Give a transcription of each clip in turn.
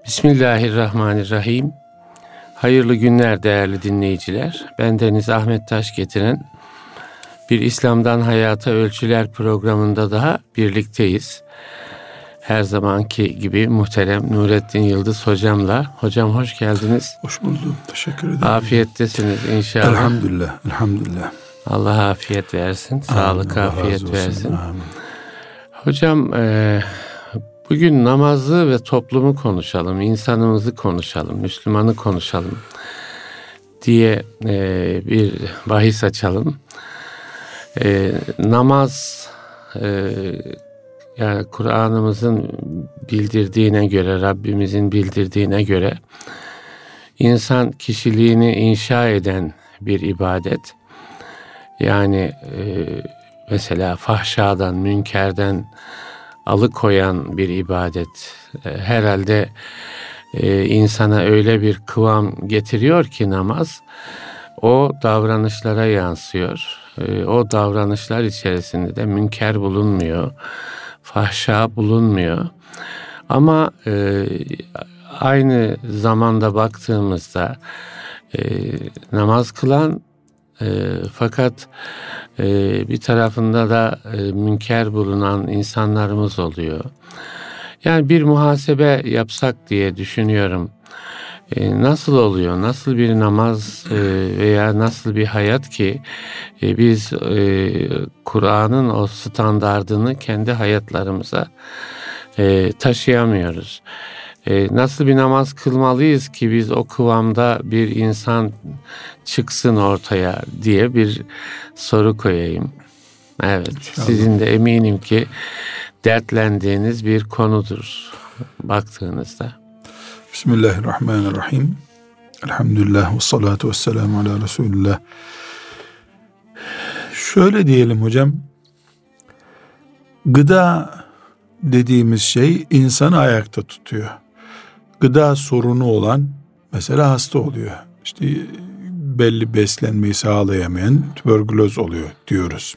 Bismillahirrahmanirrahim. Hayırlı günler değerli dinleyiciler. Bendeniz Ahmet Taş getiren bir İslam'dan Hayata Ölçüler programında daha birlikteyiz. Her zamanki gibi muhterem Nurettin Yıldız hocamla. Hocam hoş geldiniz. Hoş buldum. Teşekkür ederim. Afiyettesiniz inşallah. Elhamdülillah. Elhamdülillah. Allah afiyet versin. Sağlık, Allah afiyet versin. Amin. Hocam bugün namazı ve toplumu konuşalım, insanımızı konuşalım, Müslümanı konuşalım diye bir bahis açalım. Namaz yani Kur'an'ımızın bildirdiğine göre, Rabbimizin bildirdiğine göre insan kişiliğini inşa eden bir ibadet. Yani mesela fahşadan, münkerden alıkoyan bir ibadet. Herhalde insana öyle bir kıvam getiriyor ki namaz, o davranışlara yansıyor. O davranışlar içerisinde de münker bulunmuyor, fahşa bulunmuyor. Ama aynı zamanda baktığımızda namaz kılan fakat bir tarafında da münker bulunan insanlarımız oluyor. Yani bir muhasebe yapsak diye düşünüyorum. Nasıl oluyor? Nasıl bir namaz veya nasıl bir hayat ki biz Kur'an'ın o standardını kendi hayatlarımıza taşıyamıyoruz? Nasıl bir namaz kılmalıyız ki biz o kıvamda bir insan çıksın ortaya diye bir soru koyayım. Evet, İnşallah. Sizin de eminim ki dertlendiğiniz bir konudur baktığınızda. Bismillahirrahmanirrahim. Elhamdülillah ve salatu ve selamu ala Resulullah. Şöyle diyelim hocam. Gıda dediğimiz şey insanı ayakta tutuyor. Gıda sorunu olan mesela hasta oluyor. İşte belli beslenmeyi sağlayamayan tüberküloz oluyor diyoruz.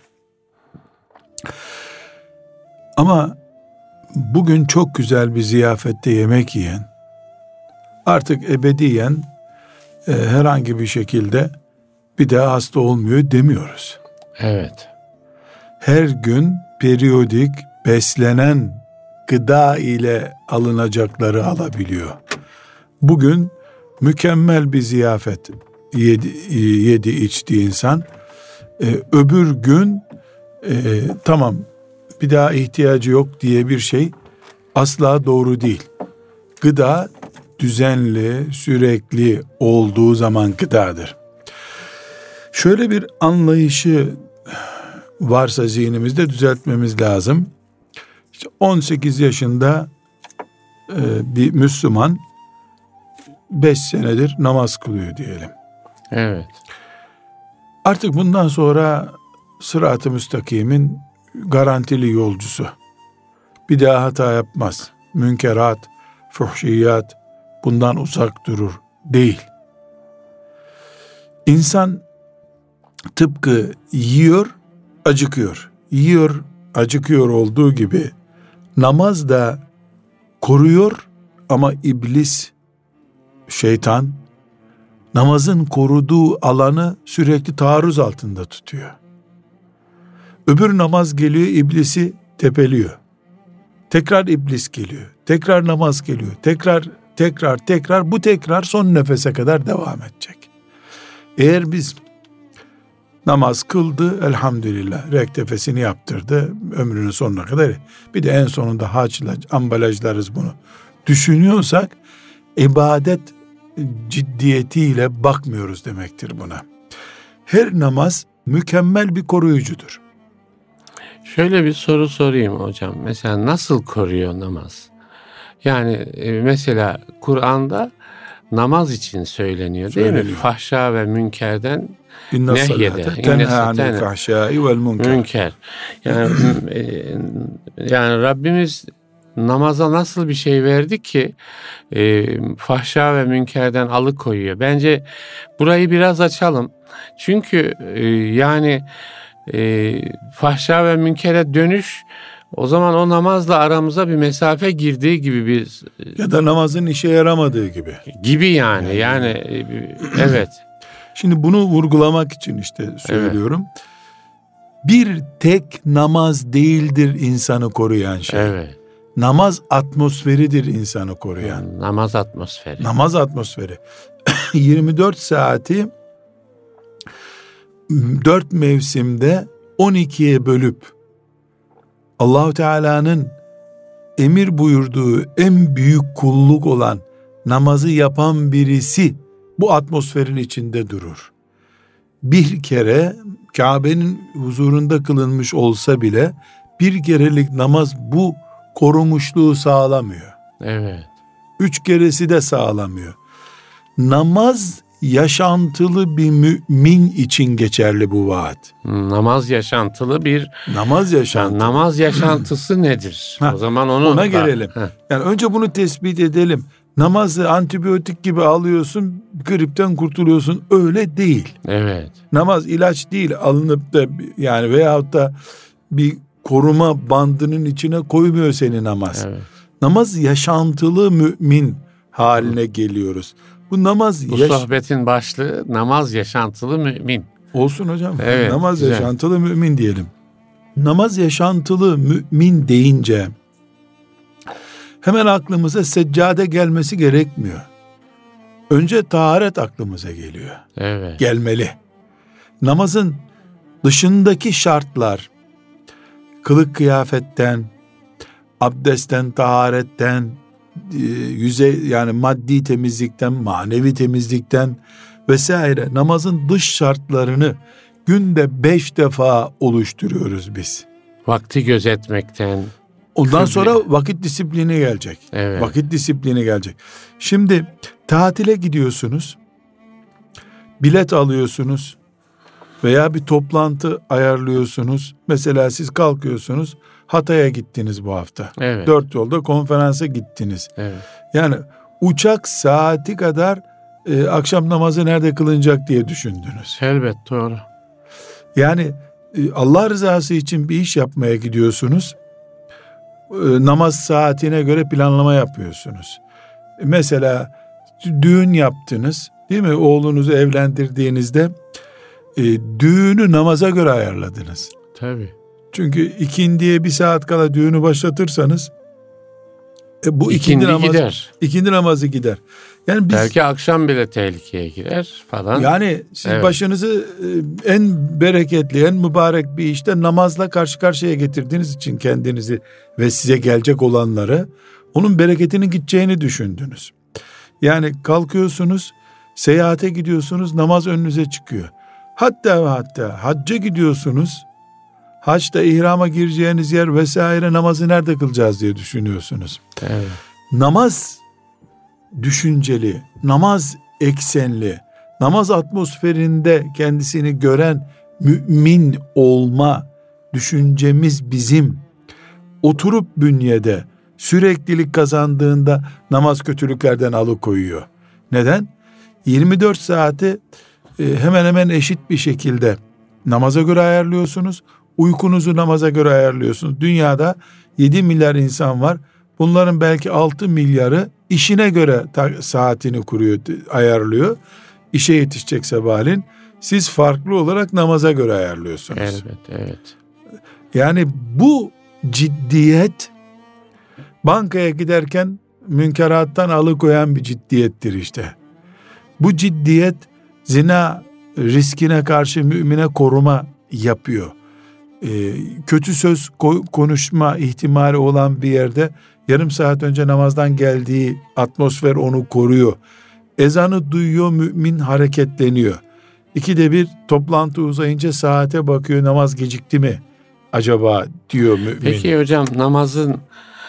Ama bugün çok güzel bir ziyafette yemek yiyen, artık ebediyen herhangi bir şekilde bir daha hasta olmuyor demiyoruz. Evet. Her gün periyodik beslenen gıda ile alınacakları alabiliyor. Bugün mükemmel bir ziyafet yedi içti insan. Öbür gün tamam bir daha ihtiyacı yok diye bir şey asla doğru değil. Gıda düzenli, sürekli olduğu zaman gıdadır. Şöyle bir anlayışı varsa zihnimizde düzeltmemiz lazım. İşte 18 yaşında bir Müslüman 5 senedir namaz kılıyor diyelim. Evet. Artık bundan sonra sırat-ı müstakimin garantili yolcusu. Bir daha hata yapmaz. Münkerat, fuhşiyat bundan uzak durur değil. İnsan tıpkı yiyor, acıkıyor. Yiyor, acıkıyor olduğu gibi namaz da koruyor ama iblis, şeytan namazın koruduğu alanı sürekli taarruz altında tutuyor. Öbür namaz geliyor, iblisi tepeliyor. Tekrar iblis geliyor. Tekrar namaz geliyor. Tekrar bu tekrar son nefese kadar devam edecek. Eğer biz namaz kıldı elhamdülillah, rektefesini yaptırdı ömrünün sonuna kadar, bir de en sonunda haçla ambalajlarız bunu düşünüyorsak ibadet ciddiyetiyle bakmıyoruz demektir buna. Her namaz mükemmel bir koruyucudur. Şöyle bir soru sorayım hocam. Mesela nasıl koruyor namaz? Yani mesela Kur'an'da namaz için söyleniyor değil mi? Fahşa ve münkerden nehyede. Tenha anil fahşai vel münker. Yani Rabbimiz namaza nasıl bir şey verdi ki fahşa ve münkerden alıkoyuyor. Bence burayı biraz açalım. Çünkü yani fahşa ve münkere dönüş O zaman o namazla aramıza bir mesafe girdiği gibi bir... Ya da namazın işe yaramadığı gibi. Gibi yani evet. Şimdi bunu vurgulamak için işte söylüyorum. Evet. Bir tek namaz değildir insanı koruyan şey. Evet. Namaz atmosferidir insanı koruyan. Namaz atmosferi. Namaz atmosferi. 24 saati 4 mevsimde 12'ye bölüp Allah-u Teala'nın emir buyurduğu en büyük kulluk olan namazı yapan birisi bu atmosferin içinde durur. Bir kere Kabe'nin huzurunda kılınmış olsa bile bir kerelik namaz bu korumuşluğu sağlamıyor. Evet. 3 keresi de sağlamıyor. Namaz yaşantılı bir mümin için geçerli bu vaat. Namaz yaşantılı bir... Namaz yaşantısı. Yani namaz yaşantısı nedir? O zaman ona gelelim. Yani önce bunu tespit edelim. Namazı antibiyotik gibi alıyorsun, gripten kurtuluyorsun. Öyle değil. Evet. Namaz ilaç değil, alınıp da yani veyahut da bir koruma bandının içine koymuyor seni namaz. Evet. Namaz yaşantılı mümin haline geliyoruz. Bu namaz... Bu sohbetin başlığı namaz yaşantılı mümin. Olsun hocam. Evet, namaz güzel. Yaşantılı mümin diyelim. Namaz yaşantılı mümin deyince hemen aklımıza seccade gelmesi gerekmiyor. Önce taharet aklımıza geliyor. Evet. Gelmeli. Namazın dışındaki şartlar, kılık kıyafetten, abdestten, taharetten, yani maddi temizlikten, manevi temizlikten vesaire namazın dış şartlarını günde 5 defa oluşturuyoruz biz. Vakti gözetmekten. Ondan sonra vakit disiplini gelecek. Evet. Vakit disiplini gelecek. Şimdi tatile gidiyorsunuz, bilet alıyorsunuz veya bir toplantı ayarlıyorsunuz. Mesela siz kalkıyorsunuz, Hatay'a gittiniz bu hafta. Evet. 4 yolda konferansa gittiniz. Evet. Yani uçak saati kadar akşam namazı nerede kılınacak diye düşündünüz. Elbet doğru. Yani Allah rızası için bir iş yapmaya gidiyorsunuz. Namaz saatine göre planlama yapıyorsunuz. Mesela düğün yaptınız, değil mi? Oğlunuzu evlendirdiğinizde düğünü namaza göre ayarladınız. Tabii. Çünkü ikindiye 1 saat kala düğünü başlatırsanız bu ikindi gider. İkindi namazı gider. Yani belki akşam bile tehlikeye girer falan. Yani siz başınızı en bereketli, en mübarek bir işte namazla karşı karşıya getirdiğiniz için kendinizi ve size gelecek olanları, onun bereketinin gideceğini düşündünüz. Yani kalkıyorsunuz, seyahate gidiyorsunuz, namaz önünüze çıkıyor. Hatta hacca gidiyorsunuz, haçta ihrama gireceğiniz yer vesaire, namazı nerede kılacağız diye düşünüyorsunuz. Evet. Namaz düşünceli, namaz eksenli, namaz atmosferinde kendisini gören mümin olma düşüncemiz bizim oturup bünyede süreklilik kazandığında namaz kötülüklerden alıkoyuyor. Neden? 24 saati hemen hemen eşit bir şekilde namaza göre ayarlıyorsunuz. Uykunuzu namaza göre ayarlıyorsunuz. Dünyada 7 milyar insan var. Bunların belki 6 milyarı işine göre saatini kuruyor, ayarlıyor. İşe yetişecek sabahleyin. Siz farklı olarak namaza göre ayarlıyorsunuz. Evet. Yani bu ciddiyet bankaya giderken münkerattan alıkoyan bir ciddiyettir işte. Bu ciddiyet zina riskine karşı mümine koruma yapıyor. Kötü söz konuşma ihtimali olan bir yerde yarım saat önce namazdan geldiği atmosfer onu koruyor. Ezanı duyuyor, mümin hareketleniyor. 2'de 1 toplantı uzayınca saate bakıyor, namaz gecikti mi acaba diyor mümin. Peki hocam, namazın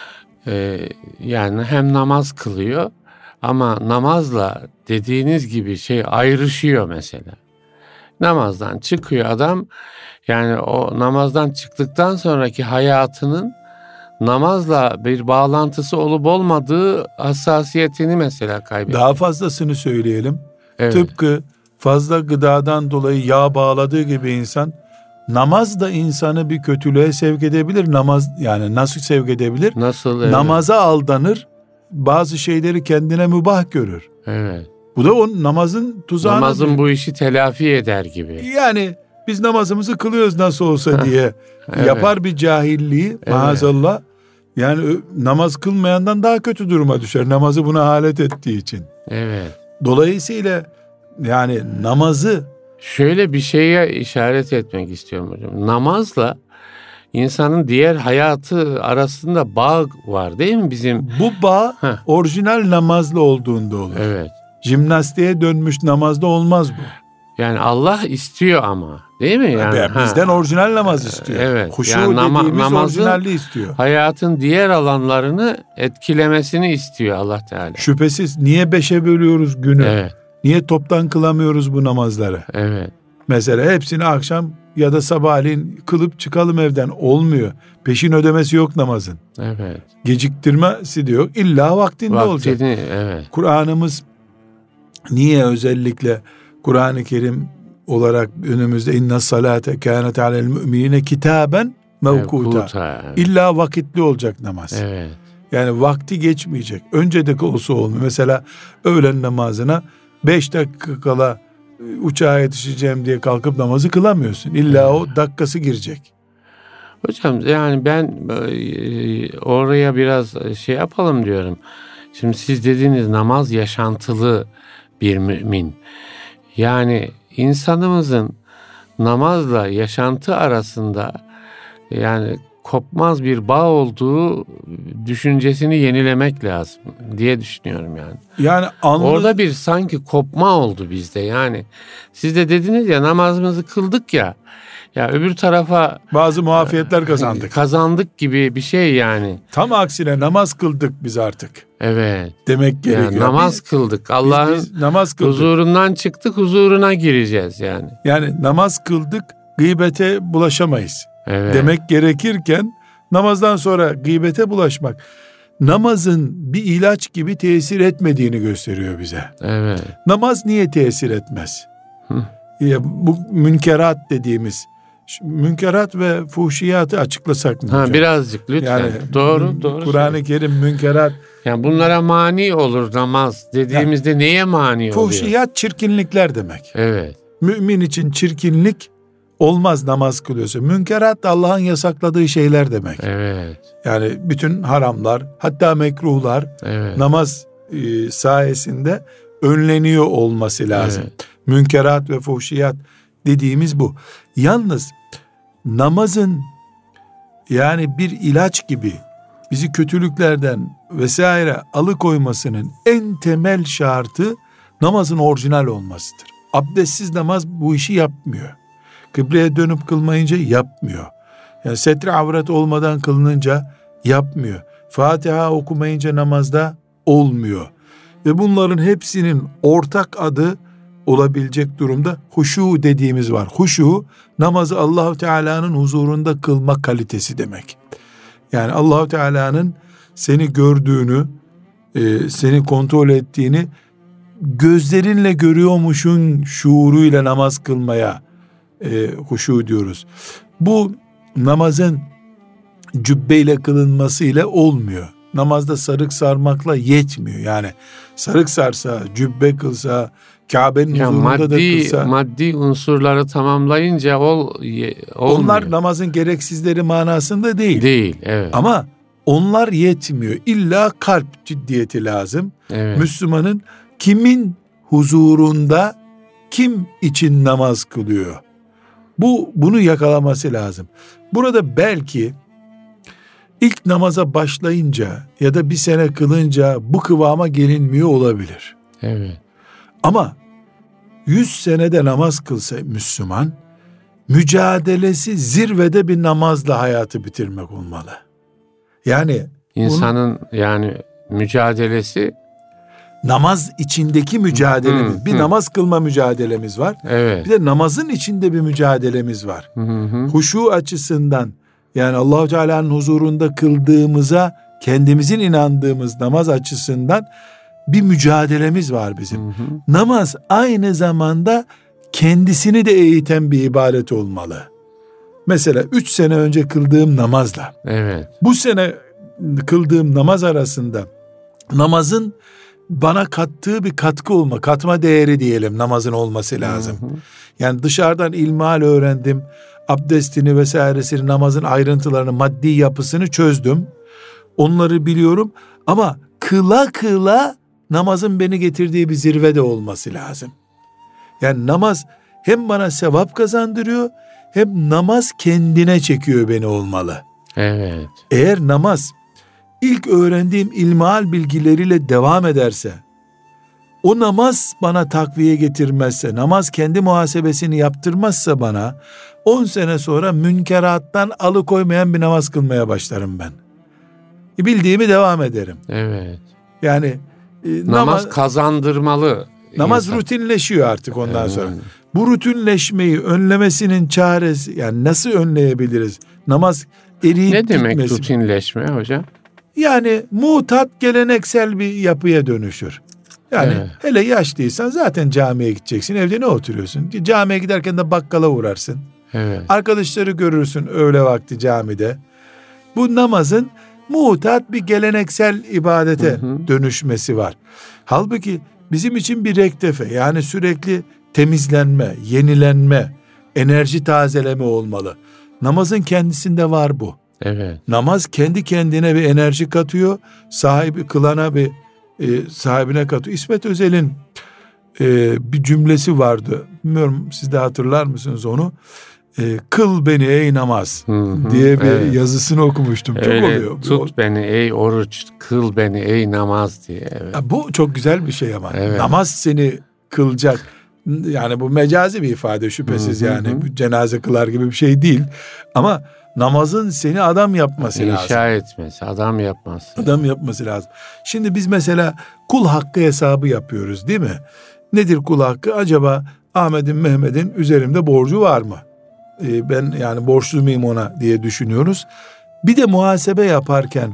yani hem namaz kılıyor ama namazla dediğiniz gibi ayrışıyor mesela. Namazdan çıkıyor adam, yani o namazdan çıktıktan sonraki hayatının namazla bir bağlantısı olup olmadığı hassasiyetini mesela kaybediyor. Daha fazlasını söyleyelim. Evet. Tıpkı fazla gıdadan dolayı yağ bağladığı gibi insan namaz da insanı bir kötülüğe sevk edebilir. Namaz yani nasıl sevk edebilir? Nasıl? Evet. Namaza aldanır. Bazı şeyleri kendine mübah görür. Evet. Bu da o namazın tuzağına. Namazın bu işi telafi eder gibi. Yani biz namazımızı kılıyoruz nasıl olsa diye Evet. yapar bir cahilliği maazallah. Yani namaz kılmayandan daha kötü duruma düşer. Namazı buna alet ettiği için. Evet. Dolayısıyla yani namazı Şöyle bir şeye işaret etmek istiyorum hocam. Namazla insanın diğer hayatı arasında bağ var değil mi bizim? bu bağ Heh. orijinal namazla olduğunda olur. Evet. Jimnastiğe dönmüş namazda olmaz bu. Yani Allah istiyor ama değil mi? Yani, Bizden orijinal namaz istiyor. Evet. Huşu Yani dediğimiz namazın orijinalliği istiyor. hayatın diğer alanlarını etkilemesini istiyor Allah Teala. Şüphesiz niye 5'e bölüyoruz günü? Evet. Niye toptan kılamıyoruz bu namazları? Evet. Mesela hepsini akşam ya da sabahleyin kılıp çıkalım evden. Olmuyor. Peşin ödemesi yok namazın. Evet. Geciktirmesi de yok. İlla vaktinde olacak. Evet. Kur'an'ımız niye özellikle Kur'an-ı Kerim olarak önümüzde inna salate kânet alel müminine kitaben mevkuta. Evet. İlla vakitli olacak namaz. Evet. Yani vakti geçmeyecek. Öncedeki olsa olmuyor. Mesela öğlen namazına 5 dakika kala uçağa yetişeceğim diye kalkıp namazı kılamıyorsun. İlla o dakikası girecek. Hocam yani ben oraya biraz şey yapalım diyorum. Şimdi siz dediğiniz namaz yaşantılı bir mümin. Yani insanımızın namazla yaşantı arasında yani kopmaz bir bağ olduğu düşüncesini yenilemek lazım diye düşünüyorum yani. Yani orada bir sanki kopma oldu bizde yani. Siz de dediniz ya namazımızı kıldık ya. Ya öbür tarafa bazı muafiyetler kazandık. Kazandık gibi bir şey yani. Tam aksine namaz kıldık biz artık. Evet. Demek gerekiyor. Yani namaz kıldık. Allah'ın namaz kıldık. Huzurundan çıktık, huzuruna gireceğiz yani. Yani namaz kıldık, gıybete bulaşamayız. Evet. Demek gerekirken namazdan sonra gıybete bulaşmak namazın bir ilaç gibi tesir etmediğini gösteriyor bize. Evet. Namaz niye tesir etmez? Bu münkerat dediğimiz münkerat ve fuhşiyatı açıklasak mı hocam? Birazcık lütfen. Yani, doğru. Kur'an-ı Kerim münkerat. Yani bunlara mani olur namaz dediğimizde yani, neye mani oluyor? Fuhşiyat çirkinlikler demek. Evet. Mümin için çirkinlik olmaz namaz kılıyorsa. Münkerat da Allah'ın yasakladığı şeyler demek. Evet. Yani bütün haramlar hatta mekruhlar namaz sayesinde önleniyor olması lazım. Evet. Münkerat ve fuhşiyat dediğimiz bu. Yalnız namazın yani bir ilaç gibi bizi kötülüklerden vesaire alıkoymasının en temel şartı namazın orijinal olmasıdır. Abdestsiz namaz bu işi yapmıyor. Kıbleye dönüp kılmayınca yapmıyor. Yani setre avret olmadan kılınınca yapmıyor. Fatiha okumayınca namazda olmuyor. Ve bunların hepsinin ortak adı olabilecek durumda huşu dediğimiz var. Huşu namazı Allahu Teala'nın huzurunda kılma kalitesi demek. Yani Allahu Teala'nın seni gördüğünü, seni kontrol ettiğini gözlerinle görüyormuşun şuuruyla namaz kılmaya huşu diyoruz. Bu namazın cübbeyle kılınmasıyla olmuyor. Namazda sarık sarmakla yetmiyor. Yani sarık sarsa, cübbe kılsa, Kabe'nin huzurunda da kılsa. Maddi unsurları tamamlayınca olmuyor. Onlar namazın gereksizleri manasında değil. Değil, evet. Ama onlar yetmiyor. İlla kalp ciddiyeti lazım. Evet. Müslümanın kimin huzurunda, kim için namaz kılıyor? Bunu yakalaması lazım. Burada belki ilk namaza başlayınca ya da bir sene kılınca bu kıvama gelinmiyor olabilir. Evet. Ama 100 senede namaz kılsa Müslüman, mücadelesi zirvede bir namazla hayatı bitirmek olmalı. Yani insanın yani mücadelesi namaz içindeki mücadelemiz. Bir namaz kılma mücadelemiz var. Evet. Bir de namazın içinde bir mücadelemiz var. Huşu açısından yani Allah-u Teala'nın huzurunda kıldığımıza kendimizin inandığımız namaz açısından bir mücadelemiz var bizim. Namaz aynı zamanda kendisini de eğiten bir ibadet olmalı. Mesela 3 sene önce kıldığım namazla bu sene kıldığım namaz arasında namazın bana kattığı bir katma değeri diyelim, namazın olması lazım. Yani dışarıdan ilmihal öğrendim, abdestini vesairesini, namazın ayrıntılarını, maddi yapısını çözdüm. Onları biliyorum ama kıla namazın beni getirdiği bir zirvede olması lazım. Yani namaz hem bana sevap kazandırıyor, hem namaz kendine çekiyor beni olmalı. Evet. Eğer namaz ilk öğrendiğim ilmihal bilgileriyle devam ederse, o namaz bana takviye getirmezse, namaz kendi muhasebesini yaptırmazsa bana, 10 sene sonra münkerattan alıkoymayan bir namaz kılmaya başlarım ben. Bildiğimi devam ederim. Evet. Yani namaz kazandırmalı. Namaz insan rutinleşiyor artık ondan sonra. Bu rutinleşmeyi önlemesinin çaresi, yani nasıl önleyebiliriz? Namaz eriyip ne demek gitmesin. rutinleşme hocam? Yani mutat, geleneksel bir yapıya dönüşür. Yani hele yaşlıysan zaten camiye gideceksin. Evde ne oturuyorsun? Camiye giderken de bakkala uğrarsın. Evet. Arkadaşları görürsün öğle vakti camide. Bu namazın mutat bir geleneksel ibadete dönüşmesi var. Halbuki bizim için bir rektefe, yani sürekli temizlenme, yenilenme, enerji tazeleme olmalı. Namazın kendisinde var bu. Evet. Namaz kendi kendine bir enerji katıyor, sahibi kılana bir sahibine katıyor. İsmet Özel'in bir cümlesi vardı. Bilmiyorum, siz de hatırlar mısınız onu? Kıl beni ey namaz diye bir yazısını okumuştum. Çok oluyor. Tut beni ey oruç, kıl beni ey namaz diye. Evet. Bu çok güzel bir şey ama. Evet. Namaz seni kılacak. Yani bu mecazi bir ifade şüphesiz, yani bu cenaze kılar gibi bir şey değil. Ama namazın seni adam yapması lazım. İnşa etmesi, adam yapması. Adam yapması lazım. Şimdi biz mesela kul hakkı hesabı yapıyoruz, değil mi? Nedir kul hakkı? Acaba Ahmet'in, Mehmet'in üzerimde borcu var mı? Ben yani borçlu muyum ona diye düşünüyoruz. Bir de muhasebe yaparken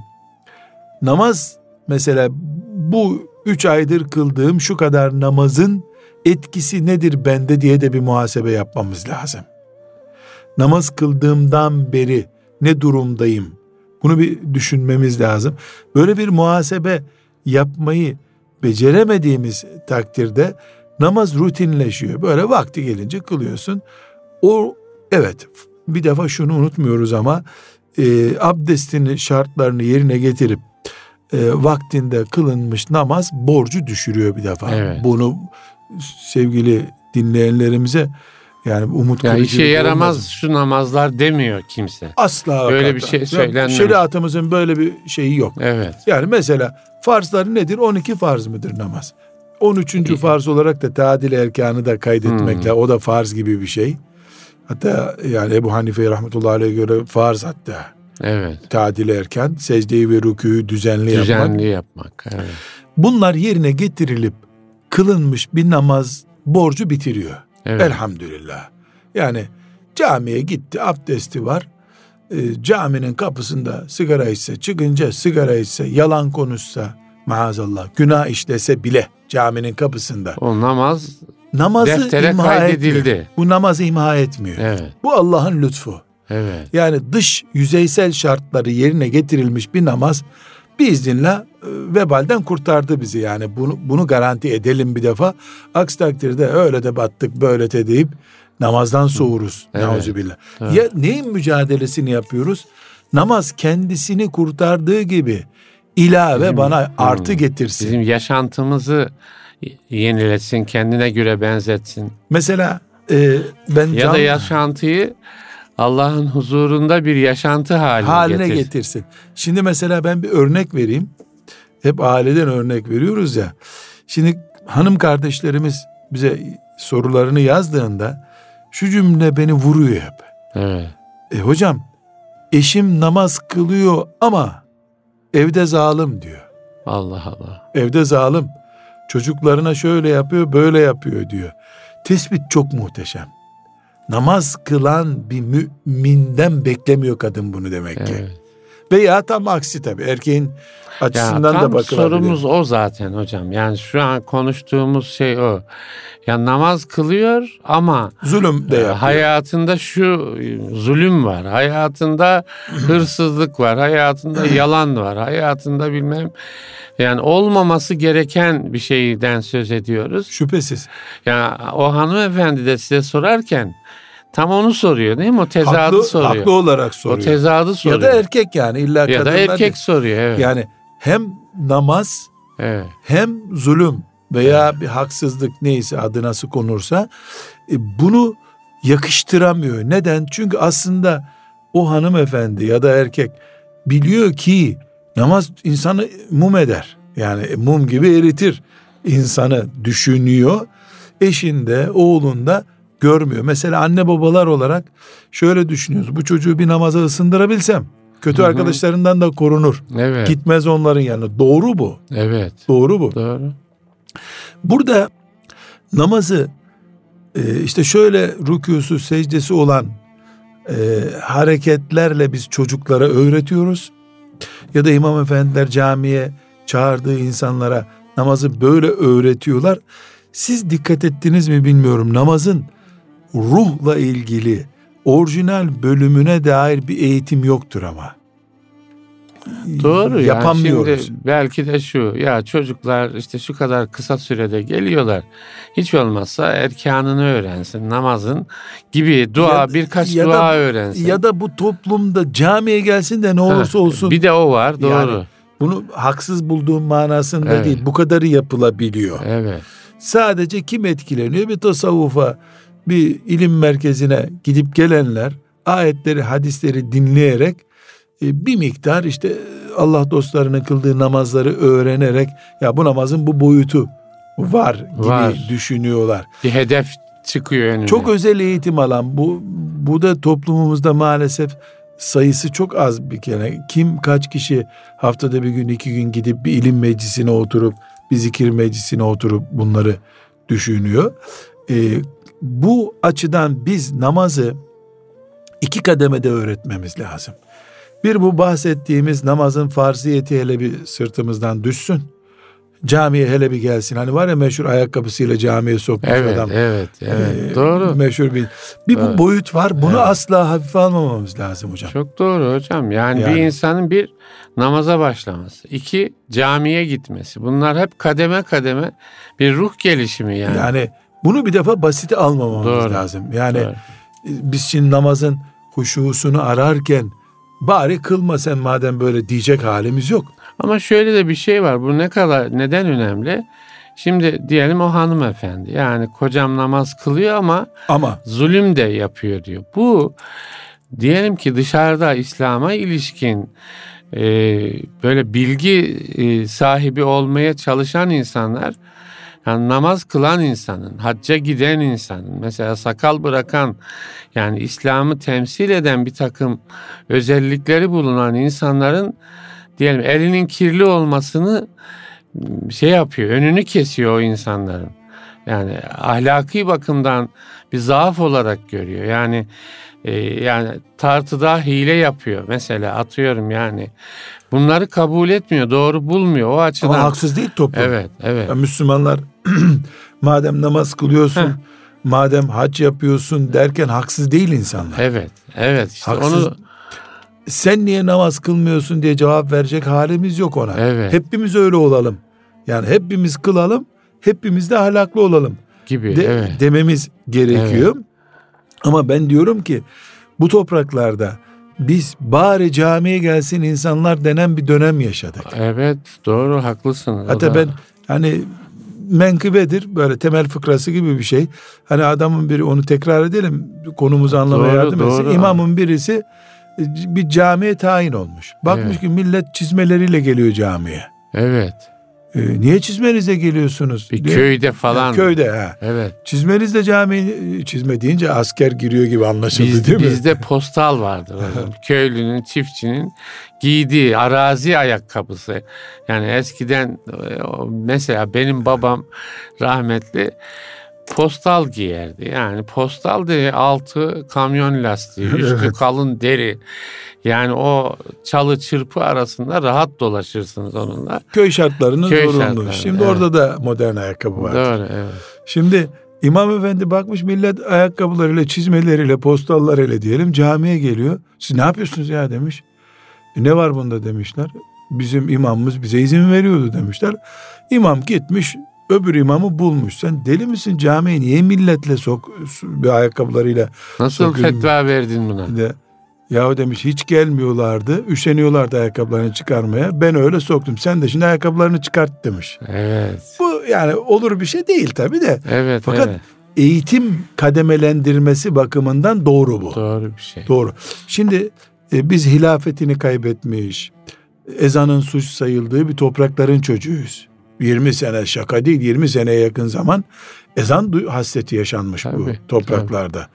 namaz mesela, bu 3 aydır kıldığım şu kadar namazın etkisi nedir bende diye de bir muhasebe yapmamız lazım. Namaz kıldığımdan beri ne durumdayım? Bunu bir düşünmemiz lazım. Böyle bir muhasebe yapmayı beceremediğimiz takdirde namaz rutinleşiyor. Böyle vakti gelince kılıyorsun. Evet, bir defa şunu unutmuyoruz ama abdestini, şartlarını yerine getirip vaktinde kılınmış namaz borcu düşürüyor bir defa. Evet. Bunu sevgili dinleyenlerimize yani umut kırıcı. İşe yaramaz şu namazlar demiyor kimse. Asla. Böyle bir şey söylenmemiş. Şeriatımızın böyle bir şeyi yok. Evet. Yani mesela farzları nedir? 12 farz mıdır namaz? 13. farz olarak da tadil erkanı da kaydetmekle, o da farz gibi bir şey. Hatta yani Ebu Hanife rahmetullahi aleyh'e göre farz hatta. Evet. Tadil erken, secdeyi ve rükûyu düzenli yapmak. Evet. Bunlar yerine getirilip kılınmış bir namaz borcu bitiriyor. Evet. Elhamdülillah. Yani camiye gitti, abdesti var. Caminin kapısında sigara içse, çıkınca sigara içse, yalan konuşsa, maazallah, günah işlese bile caminin kapısında. O namazı deftere kaydedildi. Etmiyor. Bu namazı imha etmiyor. Evet. Bu Allah'ın lütfu. Evet. Yani dış yüzeysel şartları yerine getirilmiş bir namaz biiznillah vebalden kurtardı bizi. Yani bunu garanti edelim bir defa. Aksi takdirde öyle de battık böyle de deyip namazdan soğuruz. Evet. Nauzubillah. Evet. Ya neyin mücadelesini yapıyoruz? Namaz kendisini kurtardığı gibi ilave bana artı getirsin. Bizim yaşantımızı yeniletsin, kendine göre benzetsin. Mesela ben da yaşantıyı Allah'ın huzurunda bir yaşantı haline getirsin. Şimdi mesela ben bir örnek vereyim. Hep aileden örnek veriyoruz ya. Şimdi hanım kardeşlerimiz bize sorularını yazdığında şu cümle beni vuruyor hep. Evet. Hocam, eşim namaz kılıyor ama evde zalim diyor. Allah Allah. Evde zalim. Çocuklarına şöyle yapıyor, böyle yapıyor diyor. Tespit çok muhteşem. Namaz kılan bir müminden beklemiyor kadın bunu demek ki. Evet. Veya tam aksi tabii. Erkeğin açısından da bakılabilir. Sorumuz o zaten hocam. Yani şu an konuştuğumuz şey o. Ya namaz kılıyor ama zulüm de yapıyor. Hayatında şu zulüm var. Hayatında hırsızlık var. Hayatında yalan var. Hayatında bilmem, yani olmaması gereken bir şeyden söz ediyoruz. Şüphesiz. Ya o hanımefendi de size sorarken tam onu soruyor değil mi? O tezadı soruyor. Haklı olarak soruyor. O tezadı soruyor. Ya da erkek yani illa ya da erkek soruyor. Evet. Yani hem namaz, evet, hem zulüm veya bir haksızlık, neyse adı nasıl konursa bunu yakıştıramıyor. Neden? Çünkü aslında o hanımefendi ya da erkek biliyor ki namaz insanı mum eder. Yani mum gibi eritir insanı, düşünüyor. Eşinde, oğlunda görmüyor. Mesela anne babalar olarak şöyle düşünüyoruz. Bu çocuğu bir namaza ısındırabilsem kötü arkadaşlarından da korunur. Evet. Gitmez onların yanına. Doğru bu. Evet. Doğru bu. Doğru. Burada namazı işte şöyle rükûsu, secdesi olan hareketlerle biz çocuklara öğretiyoruz. Ya da imam efendiler camiye çağırdığı insanlara namazı böyle öğretiyorlar. Siz dikkat ettiniz mi bilmiyorum. Namazın ruhla ilgili orijinal bölümüne dair bir eğitim yoktur ama. Doğru, yapamıyoruz. Yani şimdi belki de şu, ya çocuklar işte şu kadar kısa sürede geliyorlar. Hiç olmazsa erkanını öğrensin, namazın gibi dua, birkaç dua öğrensin. Ya da bu toplumda camiye gelsin de ne olursa olsun. Bir de o var, doğru. Yani bunu haksız bulduğum manasında evet, değil. Bu kadarı yapılabiliyor. Evet. Sadece kim etkileniyor? Bir tasavvufa, bir ilim merkezine gidip gelenler ayetleri, hadisleri dinleyerek bir miktar işte Allah dostlarının kıldığı namazları öğrenerek ya bu namazın bu boyutu var gibi düşünüyorlar. Bir hedef çıkıyor önüne. Çok özel eğitim alan bu da toplumumuzda maalesef sayısı çok az bir kere. Kim kaç kişi haftada bir gün 2 gün gidip bir ilim meclisine oturup bir zikir meclisine oturup bunları düşünüyor. Bu açıdan biz namazı 2 kademede öğretmemiz lazım. Bir, bu bahsettiğimiz namazın farziyeti hele bir sırtımızdan düşsün. Camiye hele bir gelsin. Hani var ya meşhur ayakkabısıyla camiye sokmuş adam. Evet. Doğru. Meşhur bir bu boyut var. Bunu asla hafife almamamız lazım hocam. Çok doğru hocam. Yani bir insanın bir namaza başlaması, 2 camiye gitmesi. Bunlar hep kademe kademe bir ruh gelişimi yani. Yani bunu bir defa basite almamamız lazım. Yani biz şimdi namazın huşusunu ararken bari kılma sen madem böyle diyecek halimiz yok. Ama şöyle de bir şey var. Bu neden önemli? Şimdi diyelim o hanımefendi, yani kocam namaz kılıyor ama zulüm de yapıyor diyor. Bu diyelim ki dışarıda İslam'a ilişkin böyle bilgi sahibi olmaya çalışan insanlar, yani namaz kılan insanın, hacca giden insanın, mesela sakal bırakan, yani İslam'ı temsil eden bir takım özellikleri bulunan insanların diyelim elinin kirli olmasını yapıyor, önünü kesiyor o insanların. Yani ahlaki bakımdan bir zaaf olarak görüyor. Yani tartıda hile yapıyor mesela, atıyorum yani. Bunları kabul etmiyor, doğru bulmuyor o açıdan. Ama haksız değil toplum. Evet. Yani Müslümanlar madem namaz kılıyorsun, madem hac yapıyorsun derken haksız değil insanlar. Evet. İşte haksız. Sen niye namaz kılmıyorsun diye cevap verecek halimiz yok ona. Evet. Hepimiz öyle olalım. Yani hepimiz kılalım, hepimiz de ahlaklı olalım gibi dememiz gerekiyor. Evet. Ama ben diyorum ki bu topraklarda biz bari camiye gelsin insanlar denen bir dönem yaşadık. Evet, doğru, haklısın. Hatta ben hani menkıbedir, böyle temel fıkrası gibi bir şey. Hani adamın biri, onu tekrar edelim, konumuzu anlamaya yardım etsin. İmamın birisi bir camiye tayin olmuş. Bakmış ki millet çizmeleriyle geliyor camiye. Evet. Niye çizmenizle geliyorsunuz? Bir köyde falan. Köyde. Evet. Çizmenizle camiye, çizme deyince asker giriyor gibi anlaşıldı değil mi? Bizde postal vardır. Köylünün, çiftçinin giydiği arazi ayakkabısı. Yani eskiden mesela benim babam rahmetli postal giyerdi. Yani postal diye altı kamyon lastiği, üstü Evet. kalın deri. Yani o çalı çırpı arasında rahat dolaşırsınız onunla. Köy şartlarının Köy zorunlu. şartlarının, Şimdi evet. orada da modern ayakkabı var. Doğru, evet. Şimdi İmam Efendi bakmış millet ayakkabılarıyla, çizmeleriyle, postallarıyla diyelim camiye geliyor. Siz ne yapıyorsunuz ya demiş. Ne var bunda demişler. Bizim imamımız bize izin veriyordu demişler. İmam gitmiş öbür imamı bulmuş. Sen deli misin, camiye niye milletle bir ayakkabılarıyla Nasıl sokuyorsun? fetva verdin buna? De, yahu demiş hiç gelmiyorlardı. Üşeniyorlardı ayakkabılarını çıkarmaya. Ben öyle soktum. Sen de şimdi ayakkabılarını çıkart demiş. Evet. Bu yani olur bir şey değil tabii de. Evet, Fakat evet. eğitim kademelendirmesi bakımından doğru bu. Doğru bir şey. Doğru. Şimdi biz hilafetini kaybetmiş, ezanın suç sayıldığı bir toprakların çocuğuyuz. 20 sene şaka değil, 20 seneye yakın zaman ezan hasreti yaşanmış Tabii, bu topraklarda.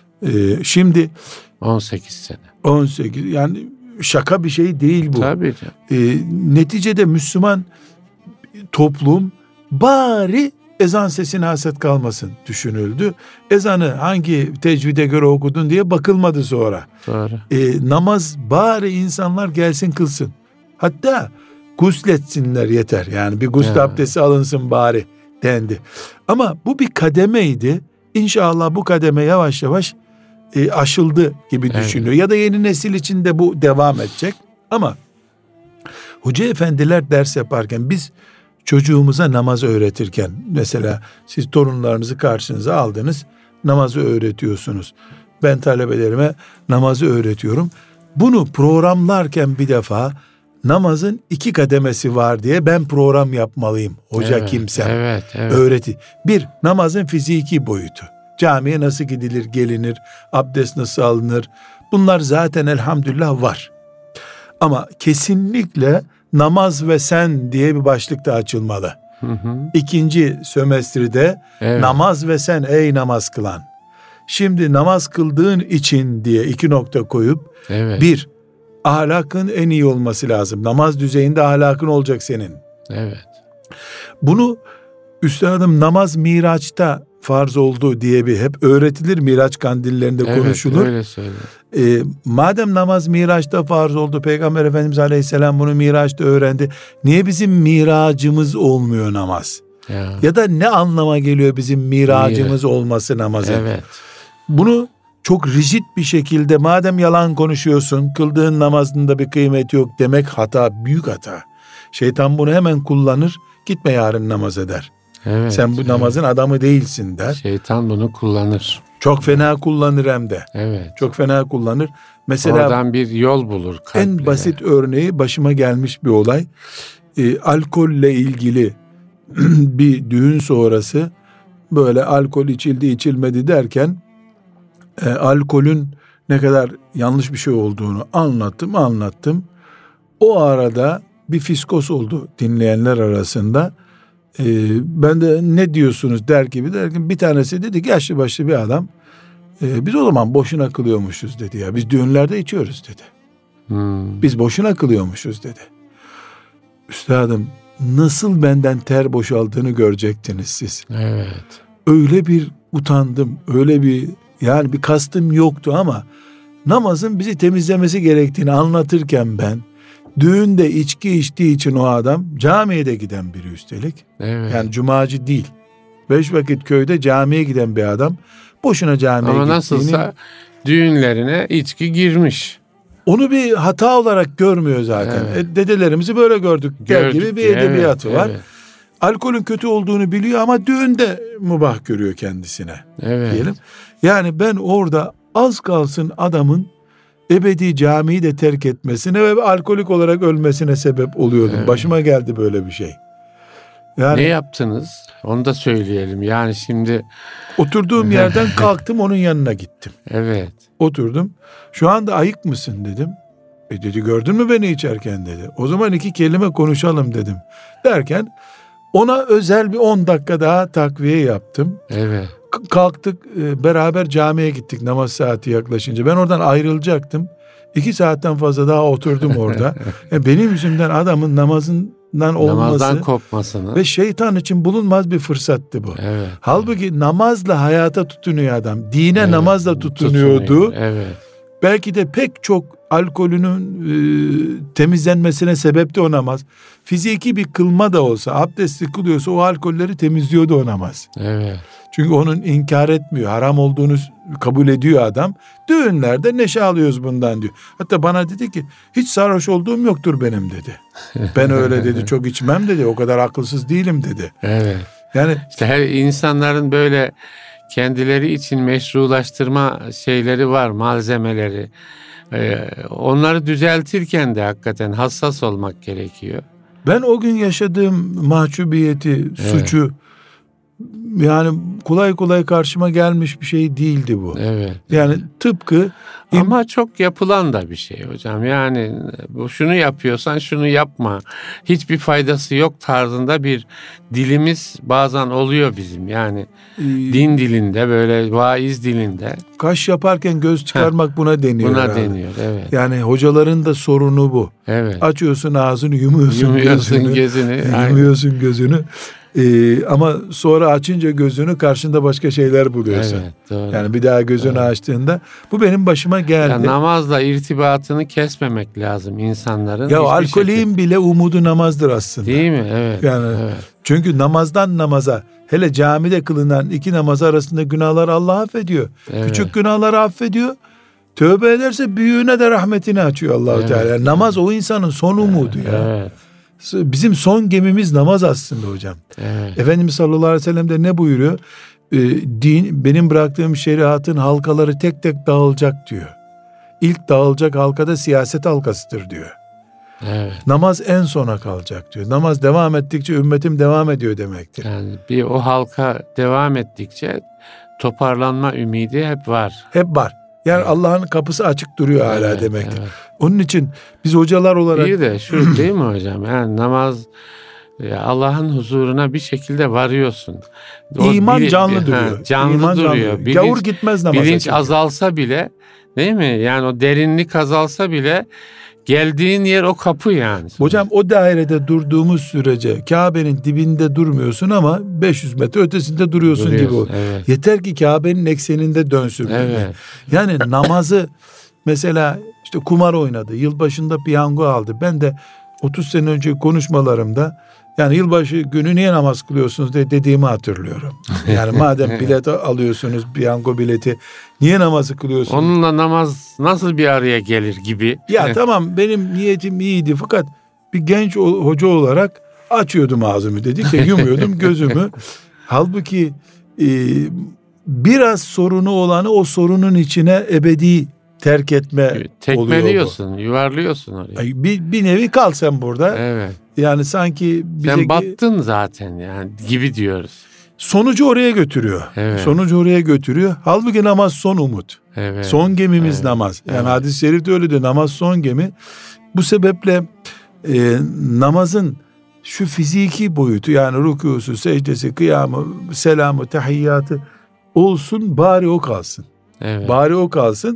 Şimdi 18 sene. 18 yani şaka bir şey değil bu. Tabii. Neticede Müslüman toplum bari ezan sesine haset kalmasın düşünüldü. Ezanı hangi tecvide göre okudun diye bakılmadı sonra. Doğru. Namaz bari insanlar gelsin kılsın. Hatta gusletsinler yeter. Yani bir gusül abdesti alınsın bari dendi. Ama bu bir kademeydi. İnşallah bu kademe yavaş yavaş aşıldı gibi düşünüyor. Ya da yeni nesil için de bu devam edecek. Ama hoca efendiler ders yaparken biz çocuğumuza namaz öğretirken mesela siz torunlarınızı karşınıza aldınız, namazı öğretiyorsunuz. Ben talebelerime namazı öğretiyorum. Bunu programlarken bir defa namazın 2 kademesi var diye ben program yapmalıyım. Hoca kimsem. Evet. Öğreti. 1, namazın fiziki boyutu. Camiye nasıl gidilir, gelinir, abdest nasıl alınır. Bunlar zaten elhamdülillah var. Ama kesinlikle namaz ve sen diye bir başlık da açılmalı. Hı. 2. sömestride namaz ve sen ey namaz kılan. Şimdi namaz kıldığın için diye 2 nokta koyup 1, ahlakın en iyi olması lazım. Namaz düzeyinde ahlakın olacak senin. Evet. Bunu üstadım namaz Miraç'ta farz oldu diye bir hep öğretilir, Miraç kandillerinde konuşulur. Öyle söyle. Madem namaz Miraç'ta farz oldu, Peygamber Efendimiz Aleyhisselam bunu Miraç'ta öğrendi. Niye bizim miracımız olmuyor namaz? Ya da ne anlama geliyor bizim miracımız olması namazın? Evet. Bunu çok rigid bir şekilde madem yalan konuşuyorsun, kıldığın namazında bir kıymeti yok demek hata, büyük hata. Şeytan bunu hemen kullanır, gitme yarın namaz eder. Evet, sen bu namazın adamı değilsin der. Şeytan bunu kullanır. Çok fena kullanır hem de. Evet. Çok fena kullanır. Mesela oradan bir yol bulur kalple. En basit örneği başıma gelmiş bir olay. Alkolle ilgili bir düğün sonrası böyle alkol içildi içilmedi derken alkolün ne kadar yanlış bir şey olduğunu anlattım. O arada bir fiskos oldu dinleyenler arasında. Ben de ne diyorsunuz derken bir tanesi dedi ki yaşlı başlı bir adam, biz o zaman boşuna kılıyormuşuz dedi ya. Biz düğünlerde içiyoruz dedi. Biz boşuna kılıyormuşuz dedi. Üstadım nasıl benden ter boşaldığını görecektiniz siz. Evet. Öyle bir utandım, öyle bir yani bir kastım yoktu ama namazın bizi temizlemesi gerektiğini anlatırken ben düğünde içki içtiği için o adam camiye de giden biri üstelik. Evet. Yani cumacı değil. 5 vakit köyde camiye giden bir adam boşuna camiye ama gittiğini. Nasılsa düğünlerine içki girmiş. Onu bir hata olarak görmüyor zaten. Evet. Dedelerimizi böyle gördük gibi bir edebiyatı var. Evet. Alkolün kötü olduğunu biliyor ama düğünde mübah görüyor kendisine. Evet. Diyelim. Yani ben orada az kalsın adamın ebedi camiyi de terk etmesine ve alkolik olarak ölmesine sebep oluyordum. Evet. Başıma geldi böyle bir şey. Yani ne yaptınız? Onu da söyleyelim. Yani şimdi oturduğum yerden kalktım onun yanına gittim. Evet. Oturdum. Şu anda ayık mısın dedim. Dedi gördün mü beni içerken dedi. O zaman 2 kelime konuşalım dedim. Derken ona özel bir 10 dakika daha takviye yaptım. Evet. Kalktık beraber camiye gittik namaz saati yaklaşınca. Ben oradan ayrılacaktım. 2 saatten fazla daha oturdum orada. Benim yüzümden adamın namazın namazdan kopmasını. Ve şeytan için bulunmaz bir fırsattı bu. Evet. Halbuki namazla hayata tutunuyor adam. Dine namazla tutunuyordu. Evet. Belki de pek çok alkolünün temizlenmesine sebepti o namaz. Fiziki bir kılma da olsa, abdestli kılıyorsa o alkolleri temizliyordu o namaz. Evet. Çünkü onun inkar etmiyor. Haram olduğunu kabul ediyor adam. Düğünlerde neşe alıyoruz bundan diyor. Hatta bana dedi ki hiç sarhoş olduğum yoktur benim dedi. Ben öyle dedi, çok içmem dedi. O kadar akılsız değilim dedi. Evet. Yani işte her insanların böyle kendileri için meşrulaştırma şeyleri var, malzemeleri. Onları düzeltirken de hakikaten hassas olmak gerekiyor. Ben o gün yaşadığım mahcubiyeti, suçu, yani kolay kolay karşıma gelmiş bir şey değildi bu. Evet. Yani tıpkı ama çok yapılan da bir şey hocam. Yani şunu yapıyorsan şunu yapma. Hiçbir faydası yok tarzında bir dilimiz bazen oluyor bizim. Yani din dilinde, böyle vaiz dilinde. Kaş yaparken göz çıkarmak buna deniyor. Buna herhalde. deniyor, evet. Yani hocaların da sorunu bu. Evet. Açıyorsun ağzını, yumuyorsun gözünü. Yumuyorsun gözünü. Ama sonra açınca gözünü karşında başka şeyler buluyorsun. Evet, doğru. Yani bir daha gözünü açtığında bu benim başıma geldi. Ya namazla irtibatını kesmemek lazım insanların. Ya alkolün bile umudu namazdır aslında. Değil mi? Evet. Yani evet. Çünkü namazdan namaza, hele camide kılınan iki namaz arasında günahlar Allah affediyor. Evet. Küçük günahları affediyor. Tövbe ederse büyüğüne de rahmetini açıyor Allah Teala. Yani namaz o insanın son umudu ya. Evet. Bizim son gemimiz namaz aslında hocam. Evet. Efendimiz sallallahu aleyhi ve sellem de ne buyuruyor? Din, benim bıraktığım şeriatın halkaları tek tek dağılacak diyor. İlk dağılacak halkada siyaset halkasıdır diyor. Evet. Namaz en sona kalacak diyor. Namaz devam ettikçe ümmetim devam ediyor demektir. Yani bir o halka devam ettikçe toparlanma ümidi hep var. Hep var. Yani Allah'ın kapısı açık duruyor hala demektir. Evet. Onun için biz hocalar olarak... Bir de şu değil mi hocam? Yani namaz, Allah'ın huzuruna bir şekilde varıyorsun. İman canlı duruyor. Canlı İman duruyor. Canlı. Gavur gitmez namaza. Bilinç azalsa bile, değil mi? Yani o derinlik azalsa bile geldiğin yer o kapı yani. Hocam o dairede durduğumuz sürece Kabe'nin dibinde durmuyorsun ama 500 metre ötesinde duruyorsun gibi oluyor. Evet. Yeter ki Kabe'nin ekseninde dönsün. Evet. Yani namazı mesela işte kumar oynadı, yılbaşında piyango aldı. Ben de 30 sene önce konuşmalarımda yani yılbaşı günü niye namaz kılıyorsunuz diye dediğimi hatırlıyorum. Yani madem bilet alıyorsunuz, piyango bileti, niye namazı kılıyorsunuz? Onunla namaz nasıl bir araya gelir gibi. Ya tamam, benim niyetim iyiydi fakat bir genç hoca olarak açıyordum ağzımı, dedik ya, yumuyordum gözümü. Halbuki biraz sorunu olanı o sorunun içine ebedi terk etme oluyor bu. Tekmeliyorsun, yuvarlıyorsun oraya. Bir nevi kal sen burada. Evet. Yani sanki bize... Sen battın zaten yani gibi diyoruz. Sonucu oraya götürüyor. Evet. Sonucu oraya götürüyor. Halbuki namaz son umut. Evet. Son gemimiz namaz. Yani hadis-i şerifte öyle diyor, namaz son gemi. Bu sebeple namazın şu fiziki boyutu, yani rükûsu, secdesi, kıyamı, selamı, tahiyyatı olsun, bari o kalsın. Evet. Bari o kalsın.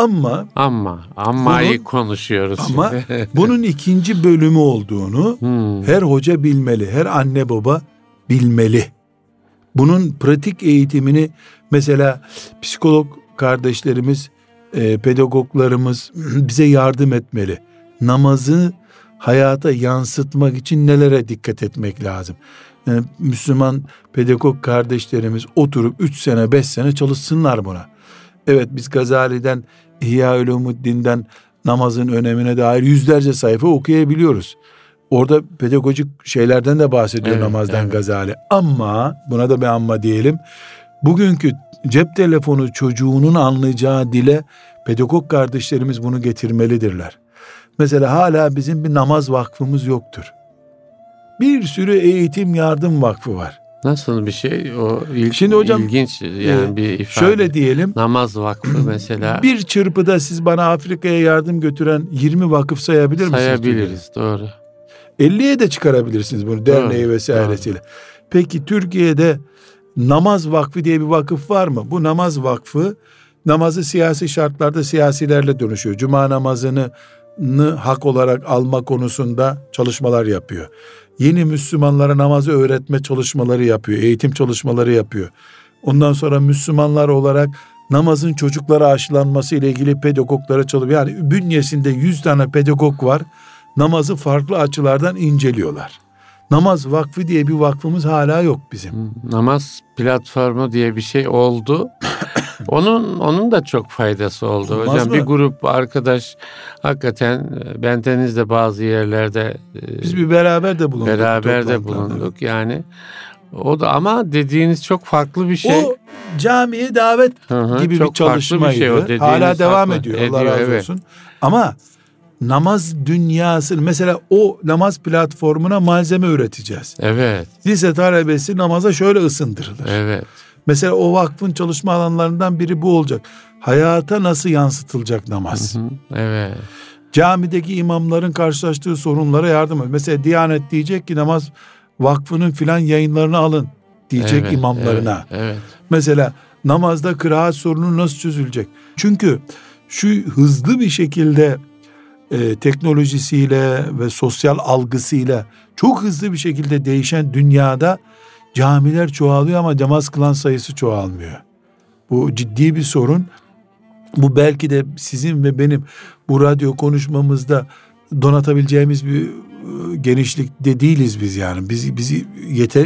Ammayı konuşuyoruz. Ama bunun ikinci bölümü olduğunu her hoca bilmeli, her anne baba bilmeli. Bunun pratik eğitimini mesela psikolog kardeşlerimiz, pedagoglarımız bize yardım etmeli. Namazı hayata yansıtmak için nelere dikkat etmek lazım? Yani Müslüman pedagog kardeşlerimiz oturup 3 sene 5 sene çalışsınlar buna. Evet, biz Gazali'den, İhya-ül-Umuddin'den namazın önemine dair yüzlerce sayfa okuyabiliyoruz. Orada pedagojik şeylerden de bahsediyor namazdan Gazali. Ama buna da bir amma diyelim. Bugünkü cep telefonu çocuğunun anlayacağı dile pedagog kardeşlerimiz bunu getirmelidirler. Mesela hala bizim bir namaz vakfımız yoktur. Bir sürü eğitim yardım vakfı var. Nasıl bir şey? O şimdi hocam, ilginç yani bir ifade. Şöyle diyelim. Namaz vakfı mesela. Bir çırpıda siz bana Afrika'ya yardım götüren 20 vakıf sayabilir misiniz? Sayabiliriz, doğru. 50'ye de çıkarabilirsiniz bunu, derneği vesairesiyle. Doğru. Peki Türkiye'de namaz vakfı diye bir vakıf var mı? Bu namaz vakfı namazı siyasi şartlarda siyasilerle dönüşüyor. Cuma namazını namazını hak olarak alma konusunda çalışmalar yapıyor. Yeni Müslümanlara namazı öğretme çalışmaları yapıyor, eğitim çalışmaları yapıyor. Ondan sonra Müslümanlar olarak namazın çocuklara aşılanması ile ilgili pedagoglara çalışıyor. Yani bünyesinde 100 tane pedagog var. Namazı farklı açılardan inceliyorlar. Namaz Vakfı diye bir vakfımız hala yok bizim. Namaz platformu diye bir şey oldu. Onun da çok faydası oldu. Olmaz hocam mı? Bir grup arkadaş hakikaten bendenizde bazı yerlerde Biz bir beraber de bulunduk. beraber de bulunduk. Yani o da ama dediğiniz çok farklı bir şey. O camiye davet gibi bir çalışmaydı. Şey o hala devam haklı. ediyor. Allah razı olsun. Ama namaz dünyası, mesela o namaz platformuna malzeme üreteceğiz. Evet. Lise talebesi namaza şöyle ısındırılır. Evet. Mesela o vakfın çalışma alanlarından biri bu olacak. Hayata nasıl yansıtılacak namaz? Evet. Camideki imamların karşılaştığı sorunlara yardım et. Mesela Diyanet diyecek ki namaz vakfının filan yayınlarını alın diyecek imamlarına. Evet. Mesela namazda kıraat sorunu nasıl çözülecek? Çünkü şu hızlı bir şekilde teknolojisiyle ve sosyal algısıyla çok hızlı bir şekilde değişen dünyada camiler çoğalıyor ama namaz kılan sayısı çoğalmıyor. Bu ciddi bir sorun. Bu belki de sizin ve benim bu radyo konuşmamızda donatabileceğimiz bir genişlikte değiliz biz yani. Bizi yeter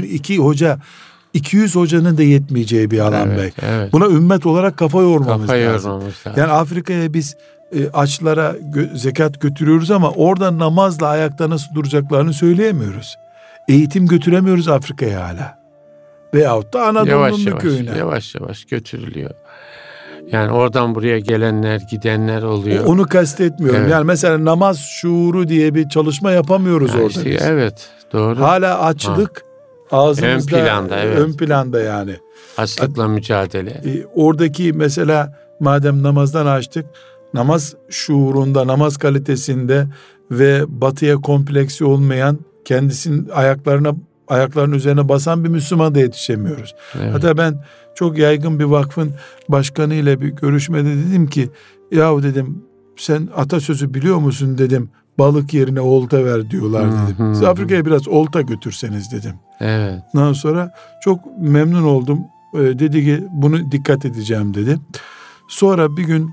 200 hocanın da yetmeyeceği bir alan belki. Evet. Buna ümmet olarak kafa yormamız lazım. Yani Afrika'ya biz açlara zekat götürüyoruz ama orada namazla ayakta nasıl duracaklarını söyleyemiyoruz. Eğitim götüremiyoruz Afrika'ya hala. Veyahut da Anadolu'nun bir köyüne. Yavaş yavaş götürülüyor. Yani oradan buraya gelenler, gidenler oluyor. Onu kastetmiyorum. Evet. Yani mesela namaz şuuru diye bir çalışma yapamıyoruz yani orada biz. Evet, doğru. Hala açlık ağzımızda ön planda yani. Açlıkla mücadele. Oradaki mesela madem namazdan açtık, namaz şuurunda, namaz kalitesinde ve batıya kompleksi olmayan, kendisinin ayaklarının üzerine basan bir Müslüman da yetişemiyoruz. Evet. Hatta ben çok yaygın bir vakfın başkanı ile bir görüşmede dedim ki, yahu dedim sen atasözü biliyor musun dedim, balık yerine olta ver diyorlar dedim. Siz Afrika'ya biraz olta götürseniz dedim. Evet. Ondan sonra çok memnun oldum. Dedi ki bunu dikkat edeceğim dedi. Sonra bir gün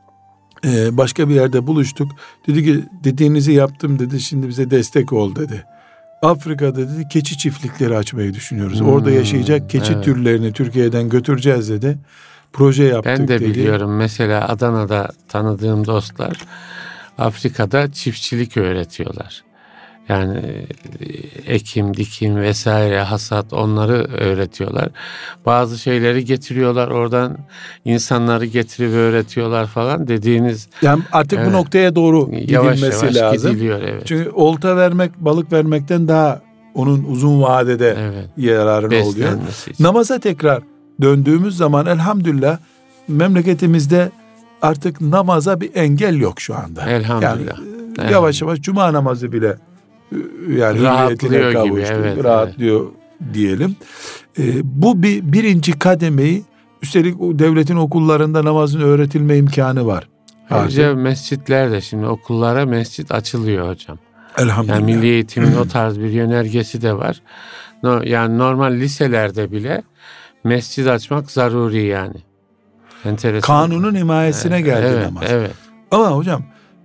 başka bir yerde buluştuk. Dedi ki dediğinizi yaptım dedi, şimdi bize destek ol dedi. Afrika'da dedi keçi çiftlikleri açmayı düşünüyoruz. Orada yaşayacak keçi türlerini Türkiye'den götüreceğiz dedi. Proje yaptık dedi. Ben de biliyorum mesela Adana'da tanıdığım dostlar Afrika'da çiftçilik öğretiyorlar. Yani ekim, dikim vesaire, hasat, onları öğretiyorlar. Bazı şeyleri getiriyorlar oradan, insanları getirip öğretiyorlar falan dediğiniz. Yani artık bu noktaya doğru gidilmesi yavaş lazım. Gidiliyor, evet. Çünkü olta vermek, balık vermekten daha onun uzun vadede yararı oluyor. Namaza tekrar döndüğümüz zaman elhamdülillah memleketimizde artık namaza bir engel yok şu anda. Elhamdülillah. Yani yavaş yavaş cuma namazı bile yani rahatlıyor kavuştu, gibi, rahatlıyor diyelim. Bu birinci kademeyi, üstelik devletin okullarında namazın öğretilme imkanı var. Ayrıca mescitlerde şimdi okullara mescit açılıyor hocam. Elhamdülillah. Yani milli eğitimin o tarz bir yönergesi de var. Yani normal liselerde bile mescid açmak zaruri yani. Enteresan. Kanunun himayesine geldi namaz. Evet. Ama hocam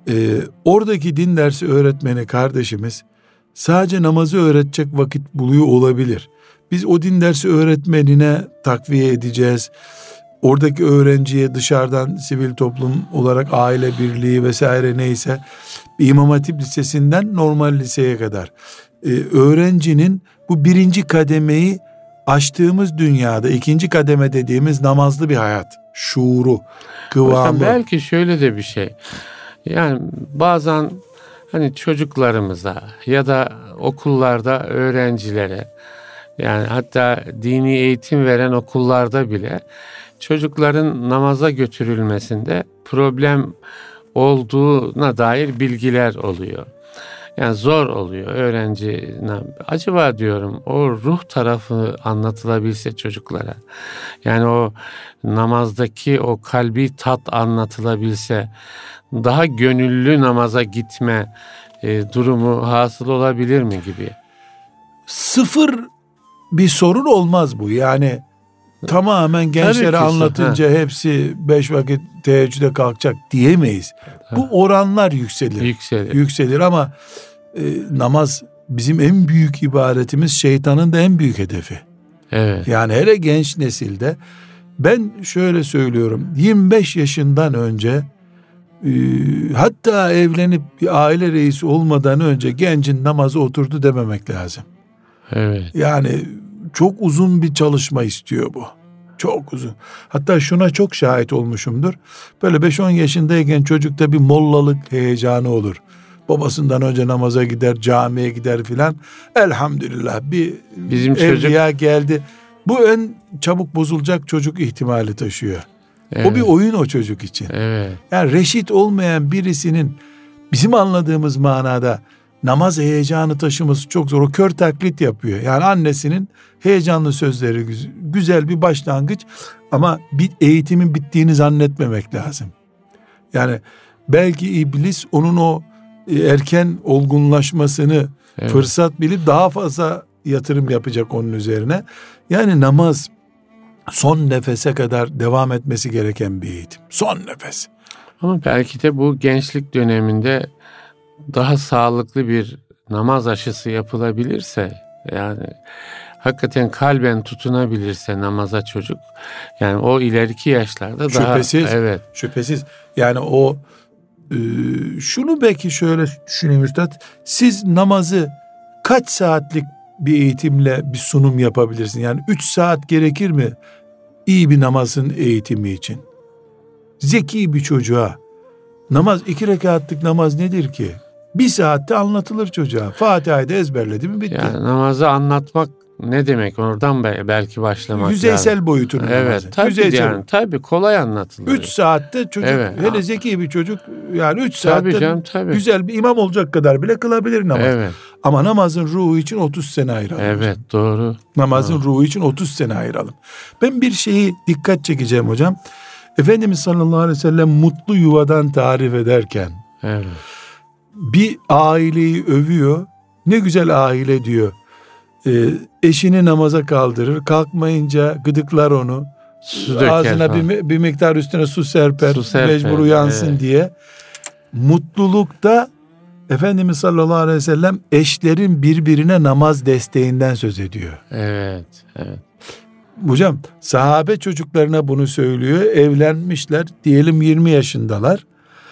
oradaki din dersi öğretmeni kardeşimiz sadece namazı öğretecek vakit buluyor olabilir. Biz o din dersi öğretmenine takviye edeceğiz. Oradaki öğrenciye dışarıdan sivil toplum olarak aile birliği vesaire neyse İmam Hatip Lisesi'nden normal liseye kadar öğrencinin bu birinci kademeyi aştığımız dünyada ikinci kademe dediğimiz namazlı bir hayat şuuru, kıvamı. Hocam belki şöyle de bir şey. Yani bazen hani çocuklarımıza ya da okullarda öğrencilere, yani hatta dini eğitim veren okullarda bile çocukların namaza götürülmesinde problem olduğuna dair bilgiler oluyor. Yani zor oluyor öğrenci. Acaba diyorum o ruh tarafı anlatılabilse çocuklara. Yani o namazdaki o kalbi tat anlatılabilse daha gönüllü namaza gitme durumu hasıl olabilir mi gibi? Sıfır bir sorun olmaz bu. Yani tamamen gençlere anlatınca hepsi 5 vakit teheccüde kalkacak diyemeyiz. Bu oranlar yükselir ama namaz bizim en büyük ibadetimiz, şeytanın da en büyük hedefi. Evet. Yani hele genç nesilde, ben şöyle söylüyorum, 25 yaşından önce hatta evlenip bir aile reisi olmadan önce gencin namazı oturdu dememek lazım. Evet. Yani çok uzun bir çalışma istiyor bu. Çok uzun. Hatta şuna çok şahit olmuşumdur. Böyle 5-10 yaşındayken çocukta bir mollalık heyecanı olur. Babasından önce namaza gider, camiye gider filan. Elhamdülillah bizim evliya geldi. Bu en çabuk bozulacak çocuk ihtimali taşıyor. Evet. O bir oyun o çocuk için. Evet. Yani reşit olmayan birisinin bizim anladığımız manada namaz heyecanı taşıması çok zor. O kör taklit yapıyor. Yani annesinin heyecanlı sözleri güzel bir başlangıç ama bir eğitimin bittiğini zannetmemek lazım. Yani belki iblis onun o erken olgunlaşmasını fırsat bilip daha fazla yatırım yapacak onun üzerine. Yani namaz son nefese kadar devam etmesi gereken bir eğitim. Son nefes. Ama belki de bu gençlik döneminde daha sağlıklı bir namaz aşısı yapılabilirse, yani hakikaten kalben tutunabilirse namaza çocuk, yani o ileriki yaşlarda şüphesiz, daha evet. Şüphesiz. Yani o şunu belki şöyle düşüneyim üstad. Siz namazı kaç saatlik bir eğitimle bir sunum yapabilirsin? Yani 3 saat gerekir mi iyi bir namazın eğitimi için? Zeki bir çocuğa namaz, 2 rekatlık namaz nedir ki? 1 saatte anlatılır çocuğa. Fatiha'yı da ezberledi mi bitti. Yani namazı anlatmak ne demek? Oradan belki başlamak yüzeysel lazım. boyutunu. Evet, tabii yani tabii kolay anlatılır. 3 saatte çocuk, hele zeki bir çocuk, yani 3 tabii saatte canım. Güzel bir imam olacak kadar bile kılabilir namaz. Evet. Ama namazın ruhu için 30 sene ayıralım. Evet, doğru. Namazın ruhu için 30 sene ayıralım. Ben bir şeyi dikkat çekeceğim hocam. Efendimiz sallallahu aleyhi ve sellem mutlu yuvadan tarif ederken bir aileyi övüyor. Ne güzel aile diyor. Eşini namaza kaldırır. Kalkmayınca gıdıklar onu. Ağzına bir miktar üstüne su serper. Mecbur uyansın diye. Mutlulukta Efendimiz sallallahu aleyhi ve sellem eşlerin birbirine namaz desteğinden söz ediyor. Evet. Hocam sahabe çocuklarına bunu söylüyor. Evlenmişler, diyelim 20 yaşındalar.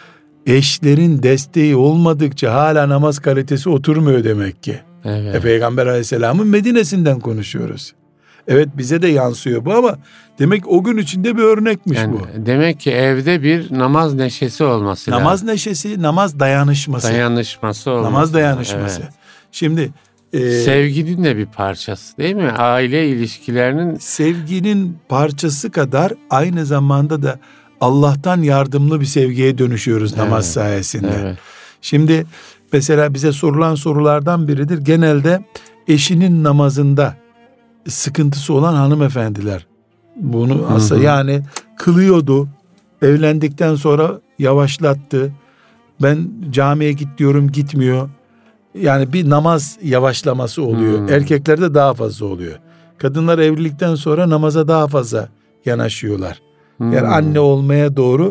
Eşlerin desteği olmadıkça hala namaz kalitesi oturmuyor demek ki. Evet. Peygamber aleyhisselamın Medine'sinden konuşuyoruz. Evet, bize de yansıyor bu ama demek o gün içinde bir örnekmiş yani, bu. Demek ki evde bir namaz neşesi olması lazım. Namaz neşesi, namaz dayanışması. Dayanışması olması. Namaz dayanışması. Evet. Şimdi sevginin de bir parçası değil mi? Aile ilişkilerinin. Sevginin parçası kadar aynı zamanda da Allah'tan yardımlı bir sevgiye dönüşüyoruz namaz sayesinde. Evet. Şimdi mesela bize sorulan sorulardan biridir. Genelde eşinin namazında sıkıntısı olan hanımefendiler bunu aslında yani kılıyordu, evlendikten sonra yavaşlattı, ben camiye git diyorum gitmiyor, yani bir namaz yavaşlaması oluyor. Erkeklerde daha fazla oluyor. Kadınlar evlilikten sonra namaza daha fazla yanaşıyorlar. Yani anne olmaya doğru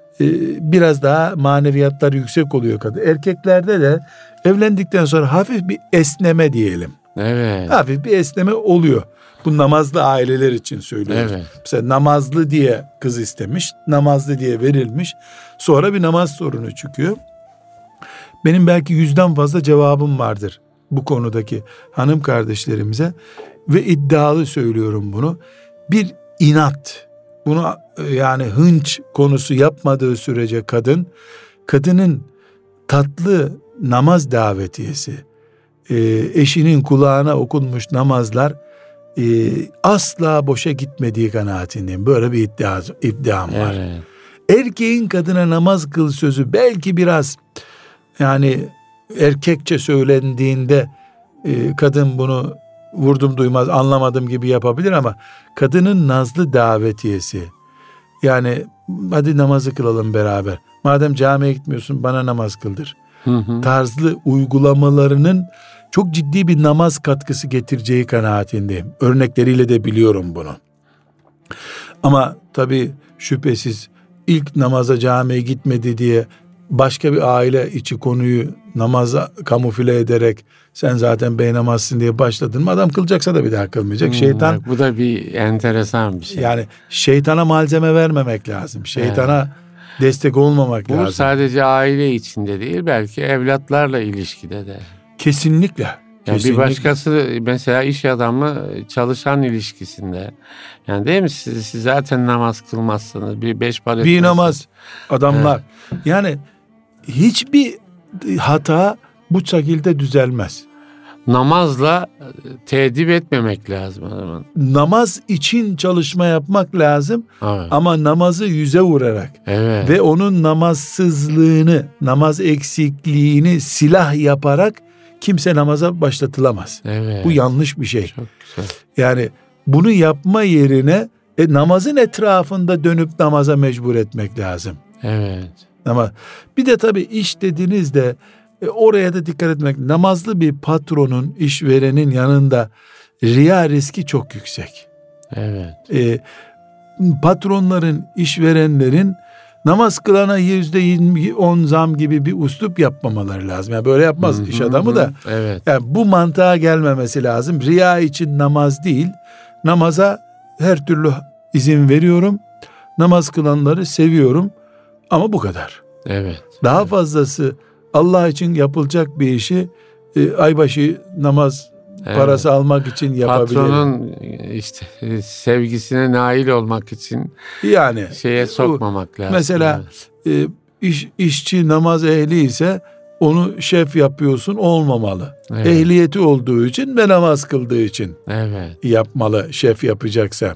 biraz daha maneviyatlar yüksek oluyor kadın. Erkeklerde de evlendikten sonra hafif bir esneme diyelim. Evet. Hafif bir esneme oluyor. Bu namazlı aileler için söylüyoruz. Evet. Mesela namazlı diye kız istemiş, namazlı diye verilmiş. Sonra bir namaz sorunu çıkıyor. Benim belki 100'den fazla cevabım vardır bu konudaki hanım kardeşlerimize ve iddialı söylüyorum bunu. Bir inat, bunu yani hınç konusu yapmadığı sürece kadının tatlı namaz davetiyesi, eşinin kulağına okunmuş namazlar asla boşa gitmediği kanaatindeyim. Böyle bir iddiam var. Evet. Erkeğin kadına namaz kıl sözü belki biraz yani erkekçe söylendiğinde kadın bunu vurdum duymaz anlamadım gibi yapabilir ama kadının nazlı davetiyesi, yani hadi namazı kılalım beraber, madem camiye gitmiyorsun bana namaz kıldır tarzlı uygulamalarının çok ciddi bir namaz katkısı getireceği kanaatindeyim. Örnekleriyle de biliyorum bunu. Ama tabii şüphesiz ilk namaza camiye gitmedi diye başka bir aile içi konuyu namaza kamufle ederek sen zaten beynamazsın diye başladın mı, adam kılacaksa da bir daha kılmayacak. Şeytan, bu da bir enteresan bir şey. yani şeytana malzeme vermemek lazım. Şeytana destek olmamak lazım. Bu sadece aile içinde değil, belki evlatlarla ilişkide de. Kesinlikle. Yani Kesinlikle. bir başkası mesela iş adamı çalışan ilişkisinde, yani değil mi, siz zaten namaz kılmazsınız, bir beş para etmezsiniz. Bir namaz adamlar. Yani hiçbir hata bu şekilde düzelmez. Namazla tedip etmemek lazım adamın. Namaz için çalışma yapmak lazım, Evet. ama namazı yüze vurarak ve onun namazsızlığını, namaz eksikliğini silah yaparak kimse namaza başlatılamaz. Evet. Bu yanlış bir şey. Çok güzel. Yani bunu yapma yerine namazın etrafında dönüp namaza mecbur etmek lazım. Evet. Ama bir de tabii iş dediğinizde oraya da dikkat etmek. Namazlı bir patronun, işverenin yanında riya riski çok yüksek. Evet. Patronların, işverenlerin namaz kılana %10 zam gibi bir üslup yapmamaları lazım. Yani böyle yapmaz iş adamı da. Evet. Yani bu mantığa gelmemesi lazım. Riya için namaz değil. Namaza her türlü izin veriyorum. Namaz kılanları seviyorum. Ama bu kadar. Evet. Daha fazlası Allah için yapılacak bir işi aybaşı namaz parası almak için yapabilirim. Patronun işte sevgisine nail olmak için yani şeye sokmamak lazım. Mesela işçi namaz ehli ise onu şef yapıyorsun, olmamalı. Evet. Ehliyeti olduğu için ve namaz kıldığı için yapmalı, şef yapacaksa.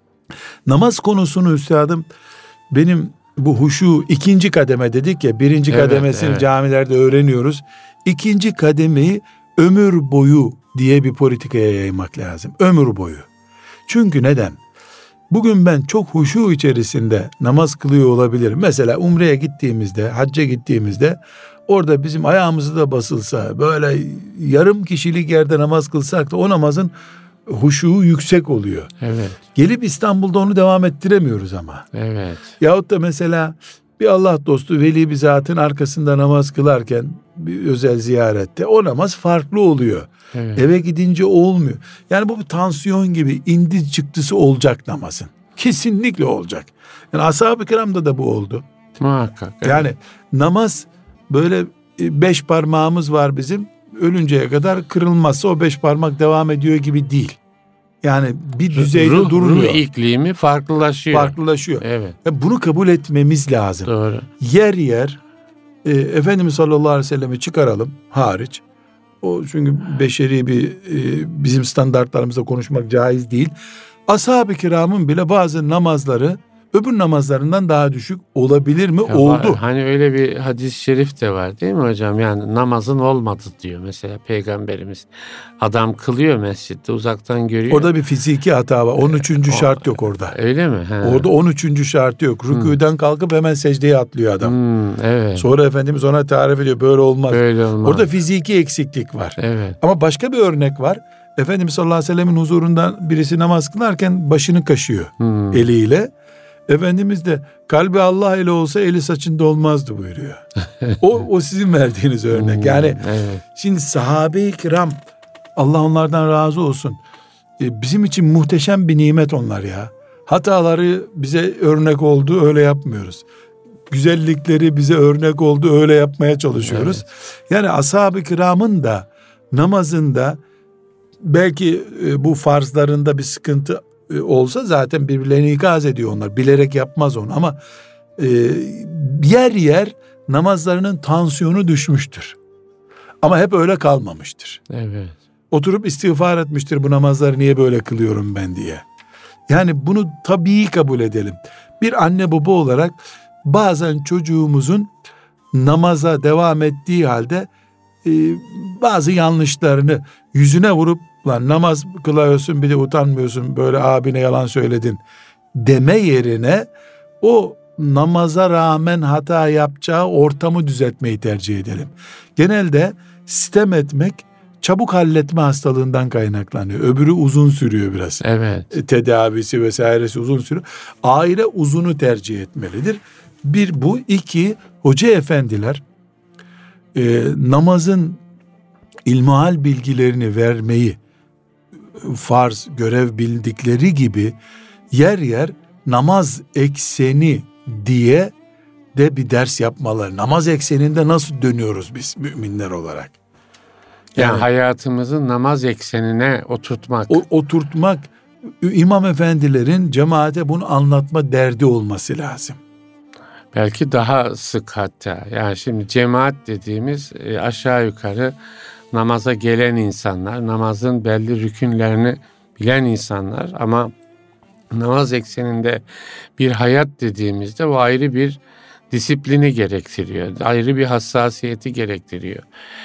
Namaz konusunu üstadım, benim bu huşu ikinci kademe dedik ya, birinci kademesini camilerde öğreniyoruz. İkinci kademeyi ömür boyu diye bir politikaya yaymak lazım. Ömür boyu. Çünkü neden? Bugün ben çok huşu içerisinde namaz kılıyor olabilirim. Mesela umreye gittiğimizde, hacca gittiğimizde orada bizim ayağımızı da basılsa, böyle yarım kişilik yerde namaz kılsak da o namazın huşu yüksek oluyor. Evet. Gelip İstanbul'da onu devam ettiremiyoruz ama. Evet. Yahut da mesela bir Allah dostu veli bir zatın arkasında namaz kılarken bir özel ziyarette o namaz farklı oluyor. Evet. Eve gidince olmuyor. Yani bu bir tansiyon gibi indi çıktısı olacak namazın. Kesinlikle olacak. Yani ashab-ı kiramda da bu oldu. Muhakkak. Evet. Yani namaz böyle 5 parmağımız var bizim. Ölünceye kadar kırılmazsa o 5 parmak devam ediyor gibi değil. Yani bir düzeyde durmuyor. Ruh iklimi farklılaşıyor. Evet. Bunu kabul etmemiz lazım. Doğru. Yer yer Efendimiz sallallahu aleyhi ve sellem'i çıkaralım hariç. O çünkü beşeri bir bizim standartlarımızda konuşmak caiz değil. Ashab-ı kiramın bile bazı namazları öbür namazlarından daha düşük olabilir mi? Oldu. Hani öyle bir hadis-i şerif de var değil mi hocam? Yani namazın olmadı diyor mesela Peygamberimiz. Adam kılıyor mescitte, uzaktan görüyor. Orada bir fiziki hata var. 13. şart yok orada. Öyle mi? He. Orada 13. şart yok. Rükûden kalkıp hemen secdeye atlıyor adam. Evet. Sonra Efendimiz ona tarif ediyor. Böyle olmaz. Böyle olmaz. Orada fiziki eksiklik var. Evet. Ama başka bir örnek var. Efendimiz sallallahu aleyhi ve sellemin huzurundan birisi namaz kılarken başını kaşıyor eliyle. Efendimiz de kalbi Allah ile olsa eli saçında olmazdı buyuruyor. o sizin verdiğiniz örnek. Yani şimdi sahabe-i kiram, Allah onlardan razı olsun, bizim için muhteşem bir nimet onlar ya. Hataları bize örnek oldu, öyle yapmıyoruz. Güzellikleri bize örnek oldu, öyle yapmaya çalışıyoruz. Evet. Yani ashab-ı kiramın da namazında belki bu farzlarında bir sıkıntı olsa zaten birbirlerini ikaz ediyor onlar. Bilerek yapmaz onu ama yer yer namazlarının tansiyonu düşmüştür. Ama hep öyle kalmamıştır. Evet. Oturup istiğfar etmiştir, bu namazları niye böyle kılıyorum ben diye. Yani bunu tabii kabul edelim. Bir anne baba olarak bazen çocuğumuzun namaza devam ettiği halde bazı yanlışlarını yüzüne vurup lan namaz kılıyorsun bir de utanmıyorsun böyle abine yalan söyledin deme yerine o namaza rağmen hata yapacağı ortamı düzeltmeyi tercih edelim. Genelde sitem etmek çabuk halletme hastalığından kaynaklanıyor. Öbürü uzun sürüyor biraz. Evet. Tedavisi vesairesi uzun sürüyor. Aile uzunu tercih etmelidir. Bir bu. İki, hoca efendiler namazın ilmihal bilgilerini vermeyi farz, görev bildikleri gibi yer yer namaz ekseni diye de bir ders yapmaları. Namaz ekseninde nasıl dönüyoruz biz müminler olarak? Yani hayatımızı namaz eksenine oturtmak. Oturtmak, imam efendilerin cemaate bunu anlatma derdi olması lazım. Belki daha sık hatta. Yani şimdi cemaat dediğimiz aşağı yukarı namaza gelen insanlar, namazın belli rükünlerini bilen insanlar ama namaz ekseninde bir hayat dediğimizde o ayrı bir disiplini gerektiriyor. Ayrı bir hassasiyeti gerektiriyor.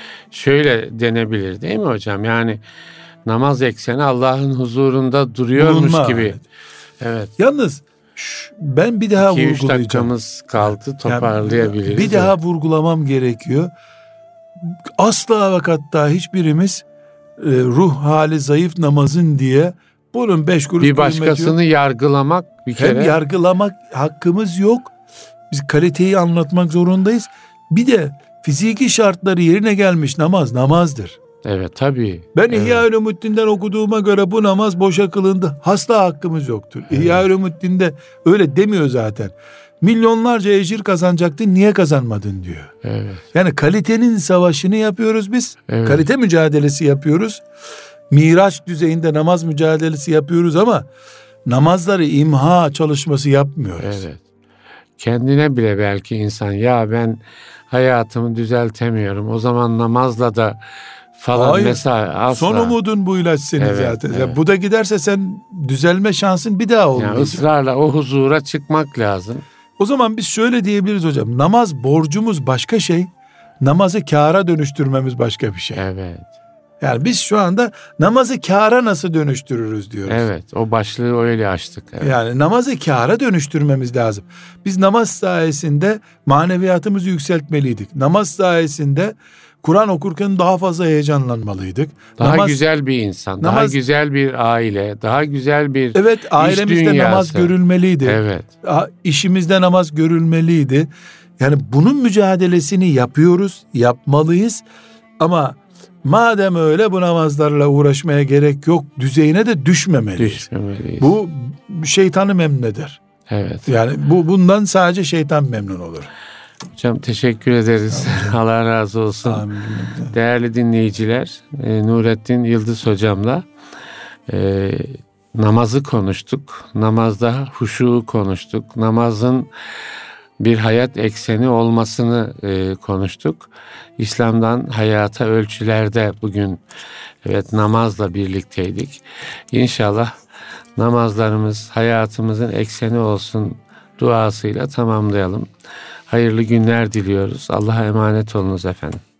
Şöyle denebilir değil mi hocam? Yani namaz ekseni Allah'ın huzurunda duruyormuş gibi. Evet. Yalnız ben bir daha 2-3 vurgulayacağım. dakikamız kaldı, toparlayabiliriz. Yani bir daha vurgulamam gerekiyor. Asla ve hatta hiçbirimiz ruh hali zayıf namazın diye bunun 5 kuruş bir başkasını yargılamak bir kere. Hem yargılamak hakkımız yok. Biz kaliteyi anlatmak zorundayız. Bir de fiziki şartları yerine gelmiş namaz namazdır. Evet tabii. Ben İhya-ül-Ümuddin'den okuduğuma göre bu namaz boşa kılındı. Asla hakkımız yoktur. Evet. İhya-ül-Ümuddin'de öyle demiyor zaten. Milyonlarca ecir kazanacaktın, niye kazanmadın diyor. Evet. Yani kalitenin savaşını yapıyoruz biz. Evet. Kalite mücadelesi yapıyoruz. Miraç düzeyinde namaz mücadelesi yapıyoruz ama namazları imha çalışması yapmıyoruz. Evet. Kendine bile belki insan ya ben hayatımı düzeltemiyorum. O zaman namazla da falan hayır, mesela asla. Son umudun bu ilaç senin zaten. Evet. Ya bu da giderse sen düzelme şansın bir daha olmayacak. Yani ısrarla o huzura çıkmak lazım. O zaman biz şöyle diyebiliriz hocam. Namaz borcumuz başka şey. Namazı kâra dönüştürmemiz başka bir şey. Evet. Yani biz şu anda namazı kâra nasıl dönüştürürüz diyoruz. Evet, o başlığı öyle açtık. Evet. Yani namazı kâra dönüştürmemiz lazım. Biz namaz sayesinde maneviyatımızı yükseltmeliydik. Namaz sayesinde Kur'an okurken daha fazla heyecanlanmalıydık. Daha güzel bir insan, daha güzel bir aile, daha güzel bir evet, ailemizde dünyası. Namaz görülmeliydi. Evet. İşimizde namaz görülmeliydi. Yani bunun mücadelesini yapıyoruz, yapmalıyız. Ama madem öyle bu namazlarla uğraşmaya gerek yok düzeyine de düşmemeliyiz. Bu şeytanı memnun eder. Evet. Yani bundan sadece şeytan memnun olur. Hocam teşekkür ederiz. Allah razı olsun. Amin. Değerli dinleyiciler, Nurettin Yıldız hocamla namazı konuştuk. Namazda huşu konuştuk. Namazın bir hayat ekseni olmasını konuştuk. İslam'dan hayata ölçülerde bugün namazla birlikteydik. İnşallah namazlarımız hayatımızın ekseni olsun duasıyla tamamlayalım. Hayırlı günler diliyoruz. Allah'a emanet olunuz efendim.